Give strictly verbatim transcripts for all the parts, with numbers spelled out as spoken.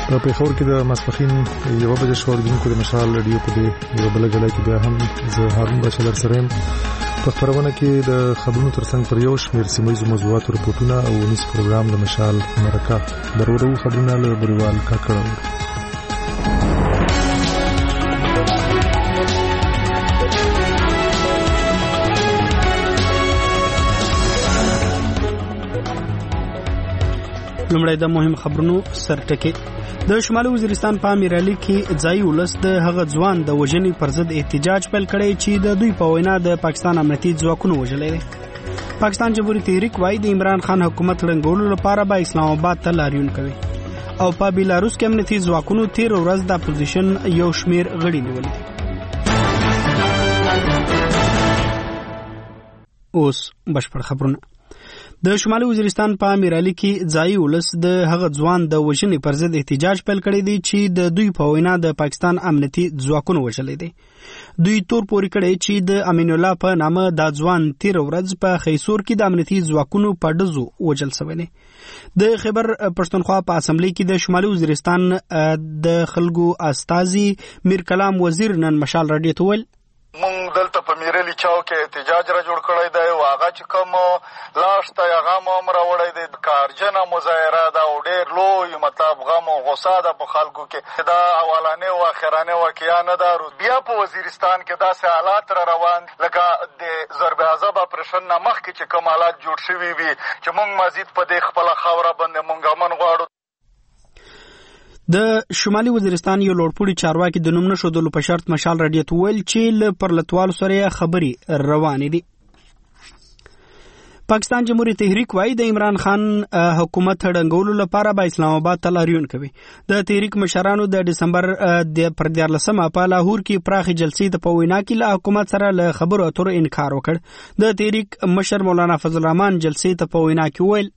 په پیښور کې د ماسپښین یو بجې شو د مشال رادیو په دې یو بل غلای کې بیا هم زه هارون بشر در سره په خبرونه کې د خبرونو ترڅنګ پر یو شمېر سیمایي موضوعات رپورټونه او نس پروګرام د مشال مرکه درورو خبرونه له بریوال کا کړو. لومړی د مهم خبرونو سرټکی. د شمالي وزیرستان په امیرعلی کې ځای ولس د هغه ځوان د وژنې پر ضد احتجاج پیل کړی چې د دوی په وینا د پاکستان امنیتي ځواکونو وژلی دی. پاکستان جمهوریت تحریک وايي د عمران خان حکومت ړنګولو لپاره به اسلام آباد ته لاریون کوي او په بیلاروس کې امنیتي ځواکونو تیر ورځ د اپوزیشن یو شمیر غړي نیولي. اوس بشپړ خبرونه. د شمالي وزیرستان په امیرعلی کې ځای ولس د هغه ځوان د وژنې پر ضد احتجاج پیل کړی دی چې د دوی په وینا د پاکستان امنیتي ځواکونو وژلی دی. دوی تور پورې کړی چې د امین الله په نامه د ځوان تیر ورځ په خیسور کې د امنیتي ځواکونو په ډزو وژل شوی دی. د خیبر پښتونخوا په اسمبلی کې د شمالي وزیرستان د خلکو استازي میر کلام وزیر نن مشال رادیو ته ویل مونږ دلته په میرلی چاو کې احتجاج را جوړ کړی دی او هغه چې کوم لاش ته هغه هم راوړی دی کارجنه مظاهره ده او ډېر لوی مطلب غم او غصه ده په خلکو کې. دا اولانې او اخرانې واقعه نه ده. بیا په وزیرستان کې داسې حالات را روان لکه د ضرب عذاب اپریشن نه مخکې چې کوم حالات جوړ شوي وي چې مونږ مزید په دې خپله خاوره باندې مونږ امن غواړو. د شمالي وزیرستان یو لوړپوړي چارواکي د نوم نښودلو په شرط مشال رادیو ته ویل چې له پرلتوالو سره خبرې روانې دي. پاکستان جمهوریت تحریک وايي د عمران خان حکومت ړنګولو لپاره به اسلام آباد ته لاریون کوي. د تحریک مشرانو د دسمبر د پر دیارلسمه په لاهور کې پراخې جلسې ته په وینا کې له حکومت سره له خبرو اترو انکار وکړ. د تحریک مشر مولانا فضل الرحمن جلسې ته په وینا کې ویل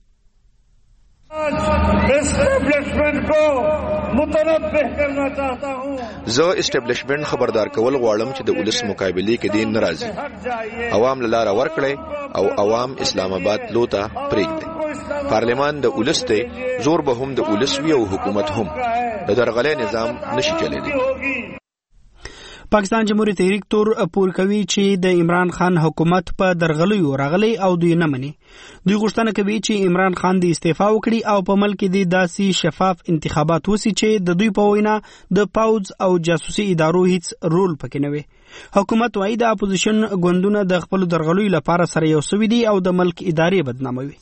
زه اسټابلیشمنت خبردار کول غواړم چې د ولس مقابله کې دین ناراضي عوام لاره ورکړي او عوام اسلام آباد لوته پرېږدي. پارلمان د ولس ته زور به هم د ولس وی او حکومت هم د درغلې نظام نشي چلېدي. پاکستان جمهوریت تحریک تور پور کوي چې د عمران خان حکومت په درغلیو راغلی او دوی نه مني. دوی غوښتنه کوي چې عمران خان د استعفا وکړي او په ملک کې د داسې شفاف انتخابات وسی چې د دوی په وینا د پاوز او جاسوسي ادارو هیڅ رول پکې نه وي. حکومت وايي د اپوزیشن ګوندونه د خپل درغلیو لپاره سره یو سوي دي او د ملک ادارې بدناموي.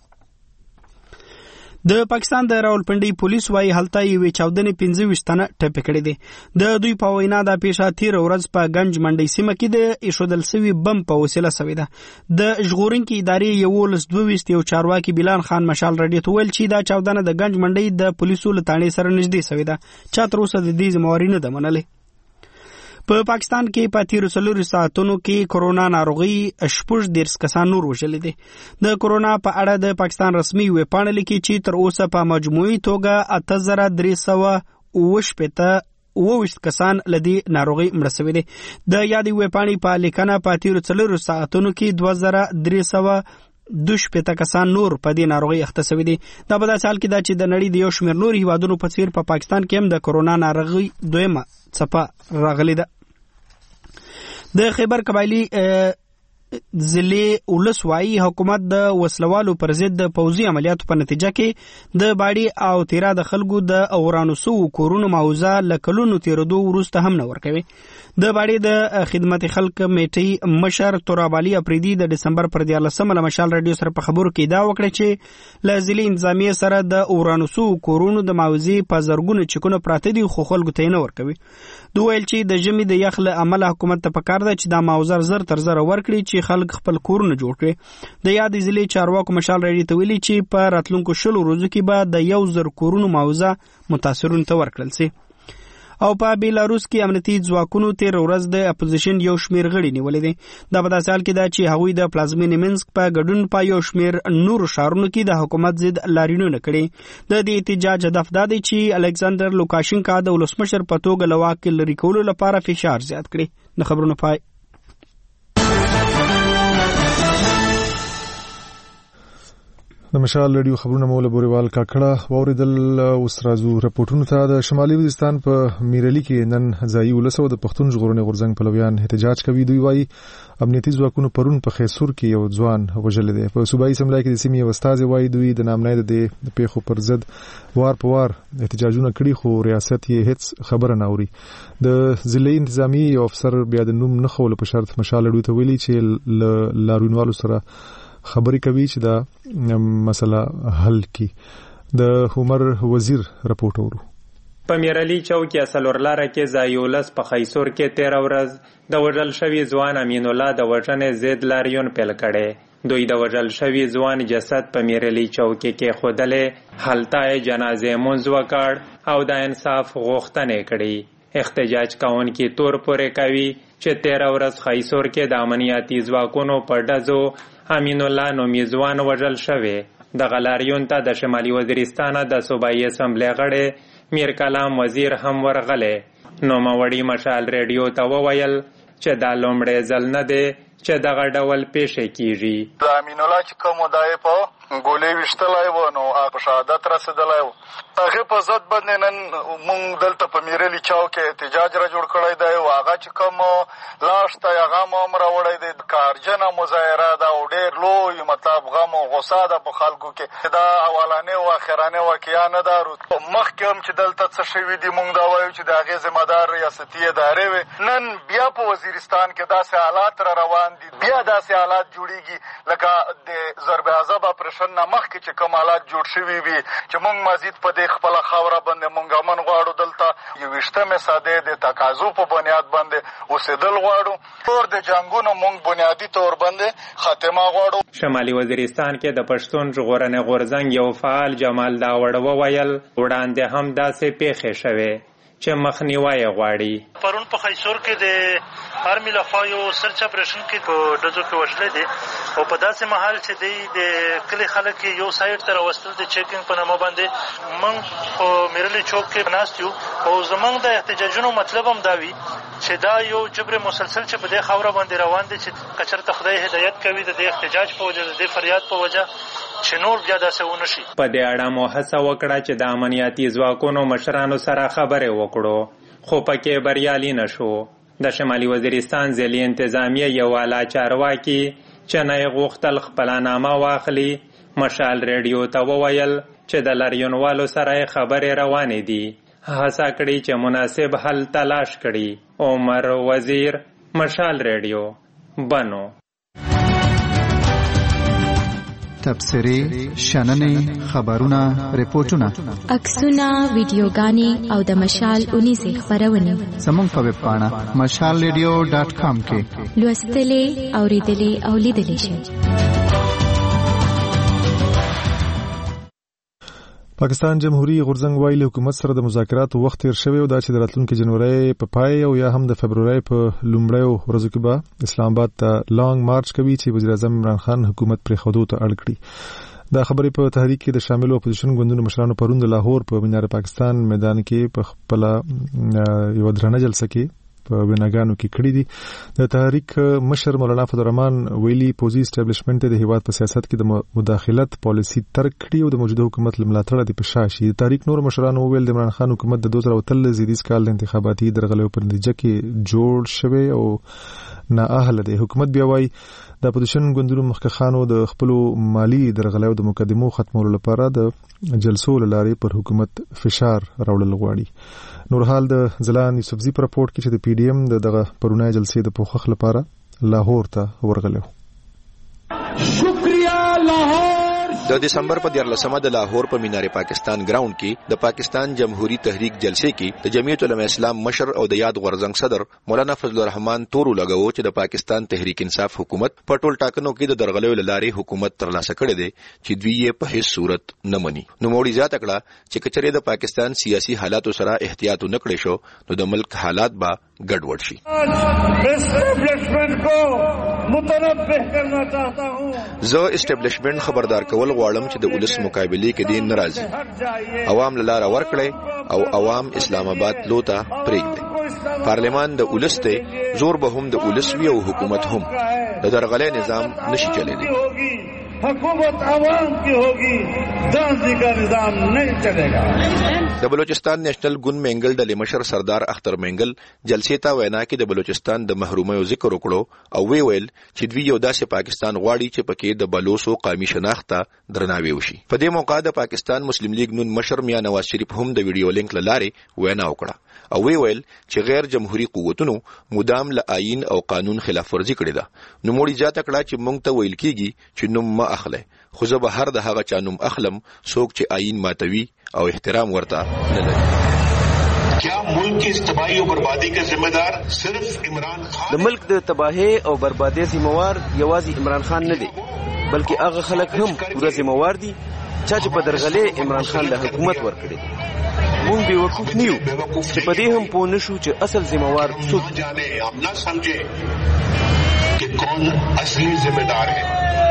د پاکستان د راولپنډي پولیس وايي هلته یوې چاودنې پنځه ویشت تنه ټپي کړي دي. د دوی په وینا دا پیښه تیر ورځ په گنج منډي سیمه کې د ایښودل سوي بم په وسیله سوې ده. د ژغورونکي ادارې یولس دوه ویشت یو چارواکي بلال خان مشال رادیو ته ویل چې دا چاودنه د گنج منډي د پولیسو له تاڼې سره نږدې سوې ده. چا تر اوسه د دې ذمہواري نه ده منلې. په پاکستان کې په تیرو څلورو ساعتونو کې کرونا ناروغي شپږ دېرش کسان نور وژلي دي. د کرونا په اړه د پاکستان رسمي ویبپاڼه لیکي چې تر اوسه په مجموعي توګه اته زره درې سوه اوه شپېته اوه ویشت کسان له دې ناروغۍ مړه سوي دي. د یادې ویبپاڼې په لیکنه په تیرو څلورو ساعتونو کې دوه زره درې سوه دوه شپېته کسان نور په دې ناروغۍ اخته سوي دي. دا په داسې حال کې ده چې د نړۍ د یو شمېر نورو هیوادونو په څېر په پاکستان کې هم د کرونا ناروغۍ دویمه څپه راغلې ده. د خیبر قبایلی ضلع ولس وايي حکومت د وسلوالو پر ضد د پوځي عملیاتو په نتیجه کې د باړې او تیرا د خلکو د اورانو سو کورونو معاوضه له کلونو تیرېدو وروسته هم نه ورکوي. د باړې د خدمت خلک کمیټې مشر تراب علي افریدي د دسمبر پر دیارلسمه له مشال رادیو سره په خبرو کې دا وکړه چې له ضلع انتظامیې سره د اورانو سو کورونو د معاوضې په زرګونو چکونه پراته دي خو خلکو ته نه ورکوي. دوی ویل چې د ژمي د یخ له امله حکومت ته پکار ده چې دا معاوضه زر تر زر ورکړي چې خلک خپل کورونه جوړ کړي. د یادې ضلع چارواکو مشال رادیو ته ویلي چې په راتلونکو شلو ورځو کې به د یو زر کورونو معاوضه متاثرونو ته ورکړل شي. او په بیلاروس کې امنیتي ځواکونو تیر ورځ د اپوزیشن یو شمیر غړي نیولې دي. دا په داسې حال کې ده چې هغوی د پلازمینې منسک په ګډون په یو شمیر نورو ښارونو کې د حکومت ضد لاریونونه کړي. د دې احتجاج هدف دا دی چې الکساندر لوکاشنکا د ولسمشر په توګه له واک لرې کولو لپاره فشار زیات کړي. د خبرونو پای. د مشال رادیو خبرونه مولا بوریوال کاکړه واوریدل. اوس راځو رپورټونو ته. د شمالي وزیرستان په میرلی کې نن ځایي ولسو د پښتون ژغورنې غورځنګ پلویان احتجاج کوي. دوی وايي امنیتي ځواکونو پرون په خیسور کې یو ځوان وژل دی. په صوبایي اسمبلی کې د سیمې استاد وايي دوی د نامنای د پیښو پر ضد وار په وار احتجاجونه کړي خو ریاست یې هیڅ خبره نه اوري. د ضلعي انتظامی یو افسر بیا د نوم نه خول په شرط مشال رادیو ته ویلي چې لاروینوالو سره خبرې کوي چې دا مسله حل کی. د عمر وزیر رپورټ اورو. په میرلی چوک یا سلورلاره کې زایولس په خیسور کې تیر ورځ د وژل شوی ځوان امین الله د وژنې ضد لاریون پیل کړي. دوی د وژل شوی ځوان جسد په میرلی چوک کې خودلې حالتای جنازه منځ وکړ او د انصاف غوښتنه کړي. احتجاج کوونکي تور پورې کوي چې تیر ورځ خیسور کې د امنیتي ځواکونو په ډزو امین الله نومي ځوان وژل شوی. د غلاریون ته د شمالي وزیرستان د صوبایي اسمبلی غړی میر کلام وزیر هم ورغله. نوموړي مشال رادیو ته وویل چې دا لومړی ځل نه دی چې دغه ډول پیښې کیږي. د امین الله چې کوم دای په ګولې وشتلای و نو په شهادت رسیدلای و. هغه په ضد باندې نن مونږ دلته په میرلی چاو کې احتجاج را جوړ کړی دی او هغه چې کوم لاش ته هغه هم راوړی دی. کارجنه مظاهره ده او ډېر لوی مطلب غم او غصه ده په خلکو کې. دا اولانې او اخرانې واقعیا نه ده. مخکې هم چې دلته څه شوي دي مونږ دا وایو چې د هغې ذمهدار ریاستي ادارې وې. نن بیا په وزیرستان کې داسې حالات را روان دي. بیا داسې حالات جوړېږي لکه د ضرب عذاب اپریشن نه مخکې چې کوم حالات جوړ شوي وي چې مونږ مزید په دې خپله خاوره باندې مونږ امن غواړو. دلته یوویشتمې سادې د تقاضو په بنیاد باندې اوسېدل غواړو. ټول د جنګونو مونږ بنیادي طور باندې خاتمه غواړو. شمالي وزیرستان کې د پښتون ژغورنې غورځنګ یو فعال جمال داوړ وویل وړاندې هم داسې پیښې شوې چې مخنیوی غواړي. پرون په خیسور کې د آرمي لخوا یو سرچ اپریشن کې په ډزو کې وژلی دی او په داسې مهال چې دی د کلي خلک یو سایډ ته راوستل د چیکینګ په نامه باندې موږ په میرلی چوک کې ناست یو او زموږ د احتجاجونو مطلب هم دا وي چې دا یو جبر مسلسل چې په دې خاوره باندې روان دی چې که چېرته خدای هدایت کوي د دې احتجاج په وجه د دې فریاد په وجه چې نور بیا داسې ونه شي. په دې اړه مو هڅه وکړه چې د امنیتي ځواکونو مشرانو سره خبرې وکړو خو پکې بریالي نه شو. د شمالي وزیرستان ضلعي انتظامیه یو اعلی چارواکي چې نه یې غوښتل خپله نامه واخلي مشال رادیو ته وویل چې د لاریونوالو سره یې خبرې روانې دي. هڅه کړي چې مناسب حل تلاش کړي. عمر وزیر، مشال رادیو، بنو. تبصرې، شننې، خبرونه، ریپورتونه، عکسونه، ویډیوګانې او د مشال اونیزې خپرونې زموږ په ویب پاڼه مشال رادیو ډاټ کام کې لوستلې، اورېدلې او لیدلې شئ. پاکستان جمهوریت غورځنګ وايي له حکومت سره د مذاکراتو وخت تیر شوی او دا چې د راتلونکي جنوري په پای او یا هم د فبروري په لومړیو ورځو کې به اسلام آباد ته لانګ مارچ کوي چې وزیر اعظم عمران خان حکومت پرې خودو ته اړ کړي. دا خبرې په تحریک کې د شامل اپوزیشن ګوندونو مشرانو پرون د لاهور په مینار پاکستان میدان کې په خپل یو درنه جلسه کې په بناګانو کې کړی دي. د تحریک مشر مولانا فضل الرحمن ویلي پوزي اسټابلیشمنت د هیواد په سیاست کې د مداخلت پالیسي ترک کړي او د موجوده حکومت لملاتړ د پښاشي. د تحریک نور مشرانو ویل د عمران خان حکومت د دوه زره اتلس زیدیز کال د انتخاباتي درغلو په نتیجه کې جوړ شوی او نااهله دی. حکومت بیا وايي د اپوزیشن ګوندونو مخکخانو د خپل مالی درغلو د مقدمو ختمولو لپاره د جلسو لاري پر حکومت فشار راوړل غواړي. نور حال د زلان یوسفزی پر راپورټ کې چې د پی ډی ایم دغه پرونای جلسې د پوښښ لپاره لاهور ته ورغلو. شکریہ لاهور. د دسمبر په دیارلسمه د لاهور په مینار پاکستان ګراوند کې د پاکستان جمهوریت تحریک جلسې کې د جمعیت علماء اسلام مشر او د یاد غورځنګ صدر مولانا فضل الرحمن تورو لګاوه چې د پاکستان تحریک انصاف حکومت په ټول ټاکنو کې د درغلو لارې حکومت ترلاسه کړې ده چې دوی یې په هیڅ صورت نه مني. نو موړي ذات کړه چې کچره د پاکستان سیاسي حالاتو سره احتیاط نه کړی شو نو د ملک حالات به ګډوډ شي. زه اسټابلیشمنت خبردار کول غواړم چې د ولس مقابله کې دین ناراضي عوام لاره ورکړي او عوام اسلام آباد لوته پرېږدي. پارلمان د ولس ته زور به هم د ولس وی او حکومت هم د درغلې نظام نشي چلېدي. हुकूमत आवाम की होगी, दांधी का निजाम नहीं चलेगा. د بلوچستان نېشنل ګوند مینګل ډلې مشر سردار اختر مینګل جلسې ته وینا کې د بلوچستان د محرومیو ذکر وکړو او وی ویل چې دوی یو داسې پاکستان غواړي چې پکې د بلوچو قومي شناخت ته درناوی وشي. په دې موقع د پاکستان مسلم لیگ نون مشر میا نواز شریف هم د ویډیو لینک لاره وینا وکړه او وی ویل چې غیر جمهوریت قوتونو مدام له آئین او قانون خلاف ورزي کړې ده. نو موږ اجازه کړه چې موږ ته ویل کیږي چې نوم ما اخله، خو زه به هر د هغه چا نوم اخلم څوک چې آئین ماتوي او احترام ورته نه لري. کیا ملک کی تباہی اور بربادی کا ذمہ دار صرف عمران خان؟ د ملک د تباہی او بربادی ذمہوار یوازې عمران خان نه دی، بلکې هغه خلک هم پوره ذمہوار دي چې په درغلې عمران خان له حکومت ورکړي. مونږ به وقوف نیو چې په دې هم پوه نشو چې اصل ذمہوار څوک دی. آپ نہ سمجھے کہ کون اصلي ذمہ دار ہے.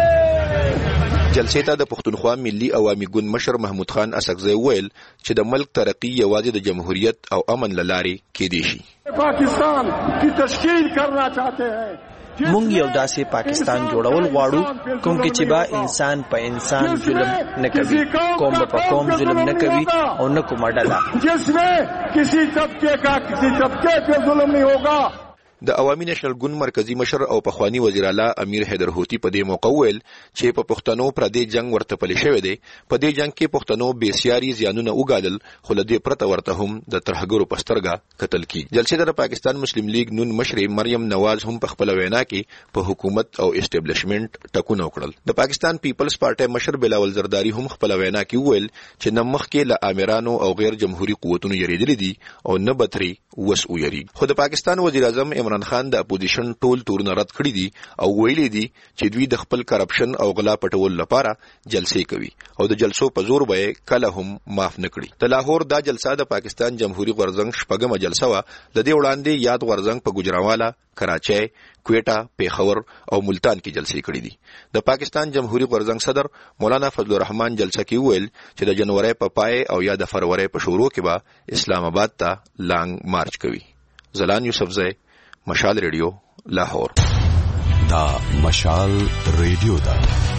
جلسې ته د پښتونخوا ملي عوامي ګوند مشر محمود خان اسقزی ویل چې د ملک ترقی یوازې د جمهوریت او امن لارې کېدی شي. پاکستان کی تشکیل کرنا چاہتے ہیں. مونږ یو داسې پاکستان جوړول غواړو کوم کې چې با انسان په انسان ظلم نه کوي، قوم په قوم ظلم نه کوي او نه کومه ډله جس میں کسی طبقے کا کسی طبقے پہ ظلم نہیں ہوگا. د عوامي نېشنل ګوند مرکزی مشر او پخوانی وزیر اعلی امیر حیدر هوتی په دې موقع ویل چې په پښتنو پر دې جنگ ورته پلي شوی دی. په دې جنگ کې پښتنو بې سیاري زیانونه وګالل، خو له دې پرته ورته هم د ترهګرو په سترګه کتل کی. جلسې ته د پاکستان مسلم لیگ نون مشر مریم نواز هم په خپل وینا کې په حکومت او اسټابلیشمنت ټکونه وکړل. د پاکستان پیپلز پارټي مشر بلاول زرداری هم خپل وینا کې ویل چې نه مخکې له امیرانو او غیر جمهوریت قوتونو یریدل دي او نه بتري وس ویری. خو د پاکستان وزیر اعظم عمران خان د اپوزیشن ټول تورونه رد کړی دي او ویلي دي چې دوی د خپل کرپشن او غلا پټول لپاره جلسې کوي او د جلسو په زور به کله هم معاف نه کړي. د لاهور دا جلسه د پاکستان جمهوریت غورځنګ شپږمه جلسه و. د دې وړاندې یاد غورځنګ په ګوجرانوالا، کراچۍ، کویټا، پیښور او ملتان کې جلسې کړې دي. د پاکستان جمهوریت غورځنګ صدر مولانا فضل الرحمن جلسه کې ویل چې د جنوري په پای او یا د فروری په شروع کې به اسلام آباد ته لانګ مارچ کوي. زلان یوسفزئی، مشال ریډیو، لاهور. دا مشال ریډیو دا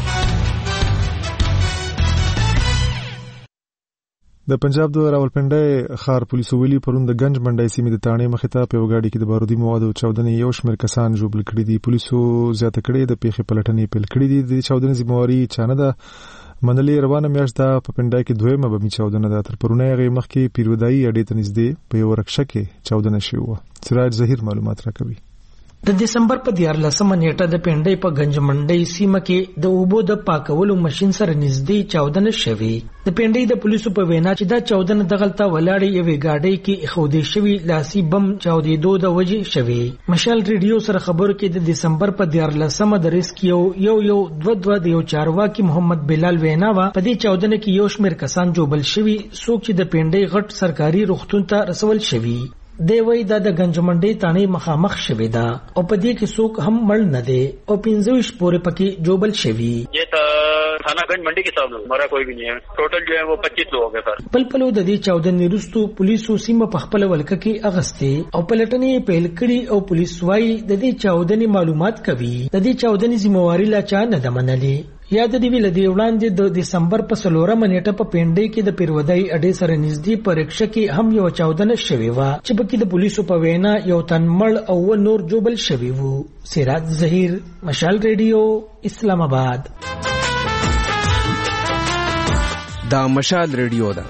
د پنجاب د راولپنډۍ ښار پولیسو ویلي پرون د گنج منډۍ سیمې د تاڼې مخې ته په یو ګاډي کې د بارودي موادو چاودنې یو شمېر کسان ژوبل کړي دي. پولیسو زیاته کړې د پیښې پلټنې پیل کړې دي. د چاودنې ذمہواري چا نه ده منلې. روانه میاشت ده په پنډای کې دویمه بمي چاودنه ده. تر پرونی هغې مخکې پیرودایي اډې ته نږدې په یوه رکشه کې چاودنه شوې وه. سراج ظهیر معلومات راکوي. د دسمبر په دیارلسمه نیټه د پنډۍ په گنج منډۍ سیمه کې د اوبو د پاکولو ماشین سره نږدې چاودنه شوې. د پنډۍ د پولیسو په وینا چې دا چاودنه دغلته ولاړې یوې ګاډۍ کې ایښودل شوي لاسي بم چاودېدو د وجې شوې. مشال ریډیو سره خبرو کې د دسمبر په دیارلسمه د ریسکیو یو یو دوه دوه د یو چارواکي محمد بلال وینا وه په دې چاودنه کې یو شمېر کسان جوبل شوي، څوک چې د پنډۍ غټ سرکاري روغتون ته رسول شوي. دی وی دا د گنج منډۍ تاڼې مخامخ شوې ده او په دې کې څوک هم مړ نه دی او پنځه ویشت پورې پکې جوبل شوي. یہ تھانہ گنج منڈی کے سامنے مرا کوئی بھی نہیں ہے. ٹوٹل جو ہے وہ پچیس لوگ ہیں سر. پل پلو د دې چاودنې وروسته پولیسو سیمه په خپل ولکه کې اغستې او پلټنې پیل کړي او پولیس وايي د دې چاودنې معلومات کوي. د دې چاودنې ذمہواري لا چا نه ده منلې. یاد دی ویل دی وړاندې د دسمبر په څلورمه نیټه په پنډۍ کې د پیرودایي اډې سره نږدې په رکشه کې هم یو چاودنه شوې وه چې پکې د پولیسو په وینا یو تن مړ او نور جوبل شوي وو. سراج ظهیر، مشال ریډیو، اسلام آباد. دا مشال ریډیو ده.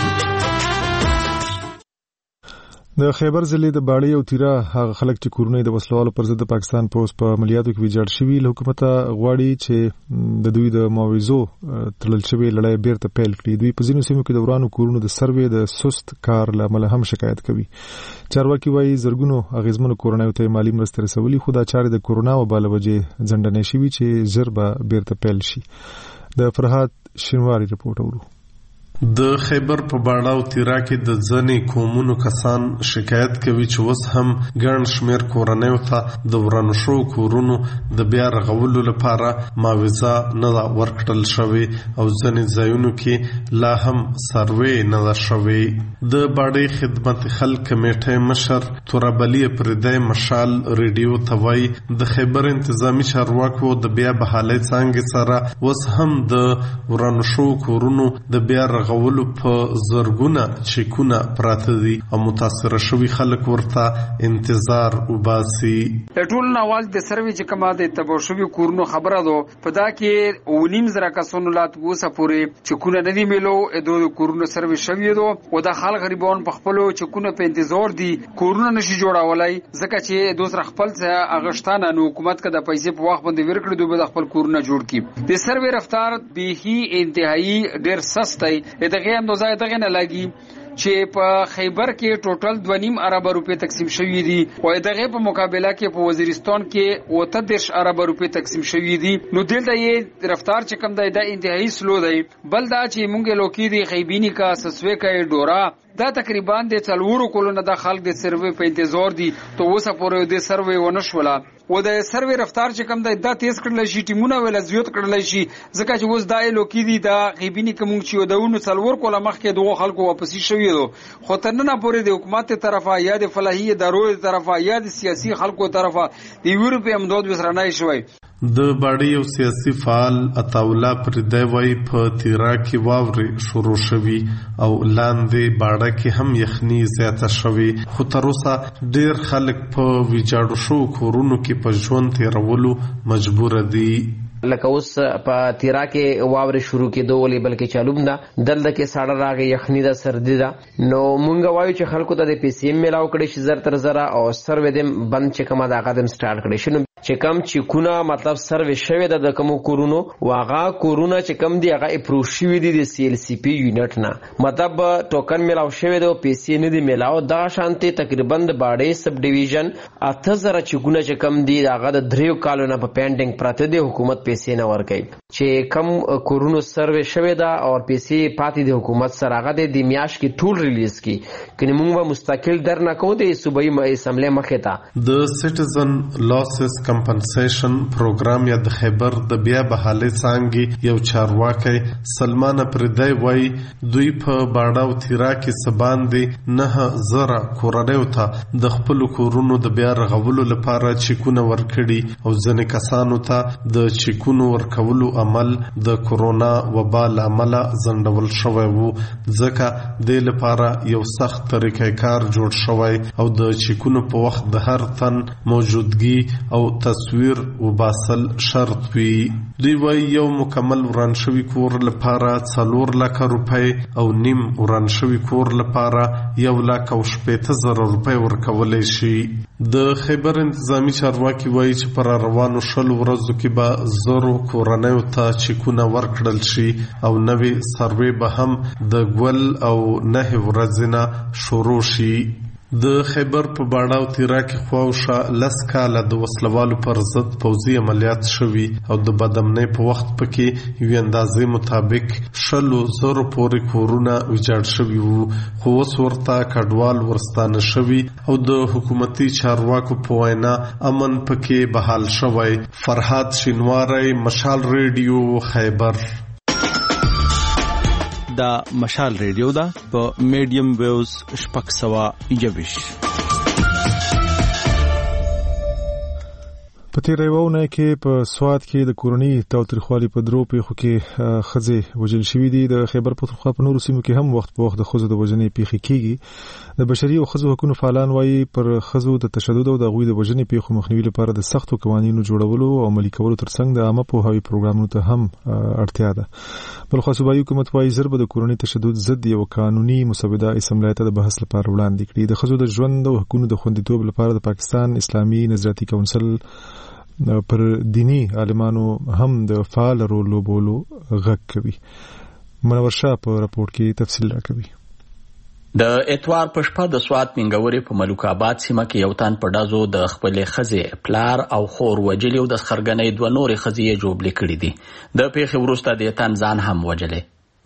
د خیبر ضلع د باړې او تیرا هغه خلک چې کورونه د وسلوالو پر ضد د پاکستان پوس په عملیاتو کې ویجاړ شوي له حکومته غواړي چې د دوی د معاوضو تړل شوی لړۍ بیرته پیل کړي. دوی په ځینو سیمو کې د ورانو کورونو د سروې د سست کار له امله هم شکایت کوي. چارواکي وایي زرګونو اغیزمنو کورنیو ته مالي مرستې رسولي، خو دا چارې د کورونا وبا له وجې ځنډنې شوي چې ژر به بیرته پیل شي. د فرهاد شینواري رپورټ اورو. د خیبر په باړه او تیرا کې د ځنې قومونو کسان شکایت کوي چې اوس هم ګڼ شمېر کورنیو ته د ورانو شوو کورونو د بیا رغولو لپاره معاوضه نه ده ورکړل شوې او ځینې ځایونو کې لا هم سروې نه ده شوې. د باړې خدمت خلک کمیټې مشر تورابلي پردی مشال ریډیو ته وایي د خیبر انتظامی چارواکو د بیا بحالۍ څانګې سره اوس هم د ورانو شوو کورونو د بیا رغولو په زرګونه چیکونه پراته دي او متاثره شوي خلک ورته انتظار وباسي. د ټول نواز د سروي چې کومه د تبو شوي کورونو خبره ده په دا کې ونیم زره کسانو لا اوسه پورې چیکونه نه دي میلو د کورونو سروي شوي دي او د خلک غریبان په خپل چیکونه په انتظار دي کورونه نشي جوړولای ځکه چې دوسر خپل څه اغشتانه نو حکومت کده پیسې په وخت باندې ورکړي دوی به خپل کورونه جوړ کړي. د سروي رفتار به انتهایی ډیر سست دی. دغه اندازه دغه نه لګي چې په خیبر کې ټوټل دوه نیم ارب روپے تقسیم شوي دي او دغه په مقابله کې په وزیرستان کې اوته دیش ارب روپے تقسیم شوي دي. نو دلته یې رفتار چې کم دی د انتهایی سلو دی. بل دا چې مونږ لوکي دی خیبینی کا سسوي کا ډورا دا تقریبا د څلورو کولونو د خلک د سروي په انتظار دي ته اوسه پورې د سروي ونشوله و د سروي رفتار چې کم دی دا تیز کړل شي ټیمونه ولا زیات کړل شي ځکه چې اوس دای لوکي دي دا غیبینی کوم چې دونه څلور کوله مخکې دوه خلکو واپسی شوی دو خو ترنه پورې د حکومت طرفه یا د فلاحي ادارو طرفه یا د سیاسي خلکو طرفه د یورپ امداد وسرنای شوی. د باړې او سیاسي فعال عطاوالله پردی وایي په تیرا کې واورې شروع شوي او لاندې باړه کې هم یخني زیاته شوي خو تر اوسه ډېر خلک په ویجاړو شوو کورونو کې په ژوند تېرولو مجبوره دي. لکه اوس په تیرا کې واورې شروع کېدو ولې بلکې چالوم ده دلته کې ساړه راغی یخني ده سردي ده نو مونږ وایو چې خلکو ته د پیسې میلاو کړي شي زر تر زره او سروې دې بند چې کومه د هغه دم سټارټ کړي شي. نو چې کم چې کونه مطلب سروې شوی ده د کومو کورونو واغه کورونه چې کم دي هغه اپروو شوي دي د سی ایل سی پی یونټ نه مطلب ټوکن میلاو شوی ده او پیسې نه دي میلاو دا شانتي تقریبا د باړې سب ډیویژن اته زره چې کونه چې کم دي هغه د دریو کالو نه په پینډینګ پراته دي حکومت پیسې نه ورکوي چې کم کورونو سروې شوی ده او پیسې پاتې د حکومت سره هغه د میاشت کې ټول ریلیز کی کني موږ به مستقل در نه کوو د صوبایي اسمبلی مخې ته د سټیزن لاسز کمپنسیشن پروګرام یا د خیبر د بیا بحالۍ څانګې یو چارواکی سلمان پردی وایي دوی په باړه او تیرا کې څه باندې نه زره کورنیو ته د خپلو کورونو د بیا رغولو لپاره چیکونه ورکړي او ځینې کسانو ته د چیکونو ورکولو عمل د کورونا وبا له امله ځنډول شوی و ځکه دې لپاره یو سخت طریقې کار جوړ شوی او د چیکونو په وخت د هر تن موجودګي او تصویر وباسل شرط وي. دوی وایي یو مکمل وران شوي کور لپاره څلور لکه روپۍ او نیم وران شوي کور لپاره یو لک او شپېته زره روپۍ ورکولی شي. د خیبر انتظامی چارواکي وایي چې پر روانو شلو ورځو کې به زرو کورنیو ته چیکونه ورکړل شي او نوې سروې به هم د ګول او نهه ورځې نه شروع شي. د خیبر په باړه او تیرا کې خواوشا لس کاله د وسلوالو پر ضد پوځي عملیات شوي او د بدامنۍ په وخت پکې یوې اندازې مطابق شلو زرو پورې کورونه ویجاړ شوي وو خو اوس ورته کډوال ورستانه شوي او د حکومتي چارواکو په وینا امن پکې بحال شوی. فرهاد شینواری، مشال ریډیو، خیبر. دا مشال ریډیو دا په میډیم ویوز شپږ سوه یوویش. په تیره یوه اونۍ کې په سوات کې د کورني تاوتریخوالي په درو پیښو کې ښځې وژل شوي دي. د خیبر پختونخوا په نورو سیمو کې هم وخت په وخت د ښځو د وژنې پیښې کېږي. د بشري او ښځو حقوقو فعالان وایي پر ښځو د تشدد او د هغوی د وژنې پیښو مخنیوي لپاره د سختو قوانینو جوړولو او عملي کولو ترڅنګ د عامه پوهاوي پروګرامونو ته هم اړتیا ده. بلخوا صوبایي حکومت وایي ژر به د کورني تشدد ضد یو قانوني مسوده اسمبلی ته د بحث لپاره وړاندې کړي. د ښځو د ژوند او حقوقو د خوندیتوب لپاره د پاکستان اسلامي نظریاتي کونسل پر دینی عالمانو هم د فعال رول لوبولو غږ کوي. منور شاه په راپور کې تفصیل راکوي. د اتوار په شپه د سوات منګورې په ملوک آباد سیمه کې یو تن په ډزو د خپلې ښځې پلار او خور وجلي او د خرګنۍ دوه نورې ښځې یې جوبلې کړي دي. د پیښې وروسته د تن ځان هم وجلی.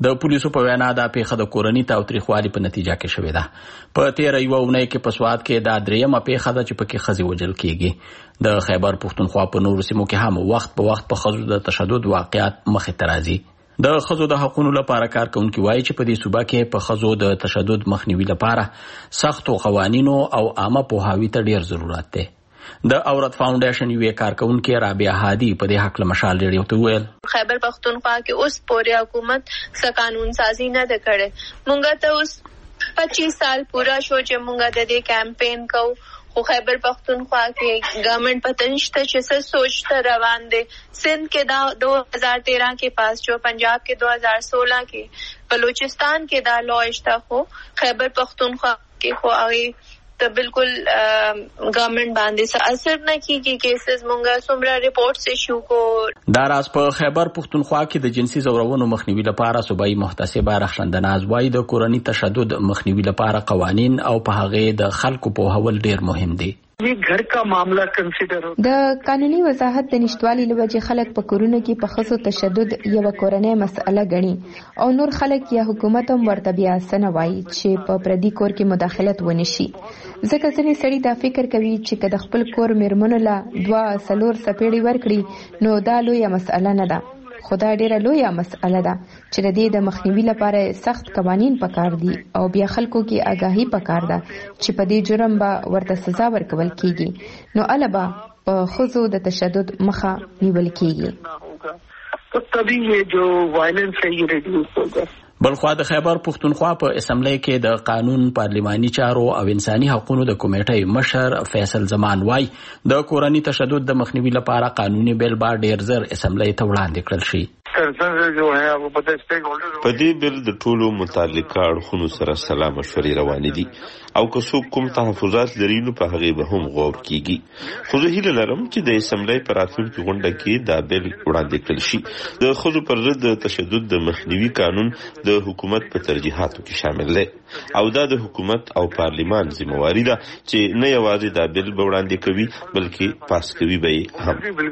د پولیسو په وینا دا پیښه د کورني تاوتریخوالي په نتیجه کې شوې ده. په تیره یوه اونۍ کې په سوات کې دا دریمه پیښه ده چې پکې ښځې وژل کیږي. د خیبر پښتونخوا په نورو سیمو کې هم وخت په وخت په ښځو د تشدد واقعات مخې ته راځي. د ښځو د حقونو لپاره کارکوونکي وایي چې په دې صوبه کې په ښځو د تشدد مخنیوي لپاره سختو قوانینو او عامه پوهاوي ته ډیر ضرورت دی. د عورت فاونډیشن یوې کارکوونکې رابعه هادي په دې هکله مشال ریډیو ته وویل خیبر پختونخوا کې اوس پورې حکومت څه قانون سازي نه ده کړې. مونږ ته اوس پچیس سال پورا شو چې مونږ د دې کمپین کوو، خو خیبر پختونخوا کې گورنمنٹ پتہ نشته چې څه سوچ ته روان دي. سندھ کې دا دو ہزار تیرہ کے پاس جو، پنجاب کے دو ہزار سولہ کے، بلوچستان کے دا لو اشتا خو، خیبر پختونخوا کے خو آگے تو بالکل گورنمنٹ باندې څه اثر نه کیږي. کیسز مونږه څومره ریپورټس ایشو کو. دا راز په خیبر پښتونخوا کې د جنسي زورونو مخنیوي لپاره صوبایي محتسبه رخصندناز وايي د کورني تشدد مخنیوي لپاره قوانین او په هغه د خلکو پوهول ډیر مهم دي. घर का मामला کنسیډر د قانوني وضاحت د نشټوالي لوجه خلک په کورونو کې په خصو تشدد یو کورنۍ مسأله غني او نور خلک یا حکومت هم ورته بیا سنوي چې په پردي کور کې مداخلت ونشي. ځکه ځینې سړي دا فکر کوي چې کله خپل کور میرمنو لا دوا سلور سپېړي ورکړي نو دا لویه مسأله نه ده. خدا ډیره لویه مسأله ده چې د دې د مخنیوي لپاره سخت قوانین پکار دي او بیا خلکو کې آگاهی پکار ده چې په دې جرم به ورته سزا ورکول کیږي نو البا په خزو د تشدد مخه نیول کیږي. تو تبھی یہ جو وائلنس ہے یہ ریڈیوس ہوگا. بلخوا د خیبر پښتونخوا په اسمبلی کې د قانون پارلیماني چارو او انساني حقوقو د کمیټې مشر فیصل زمان وای د کورني تشدد د مخنیوي لپاره قانوني بیل با ډیر زر اسمبلی ته وړاندې کړل شي. په دې بیل د ټولو متعلقه اړخونو سره سلا مشورې روانې دي او که څوک کوم تحفظات لري نو په هغې به هم غور کیږي. خو زه هیله لرم چې د اسمبلی په راتلونکي غونډه کې دا بیل وړاندې کړل شي. د ښځو پر ضد د تشدد د مخنیوي قانون د حکومت په ترجیحاتو کې شامل دی او دا د حکومت او پارلیمان ذمہواری ده چې نه یوازې دا بیل به وړاندې کوي بلکې پاس کوي به یې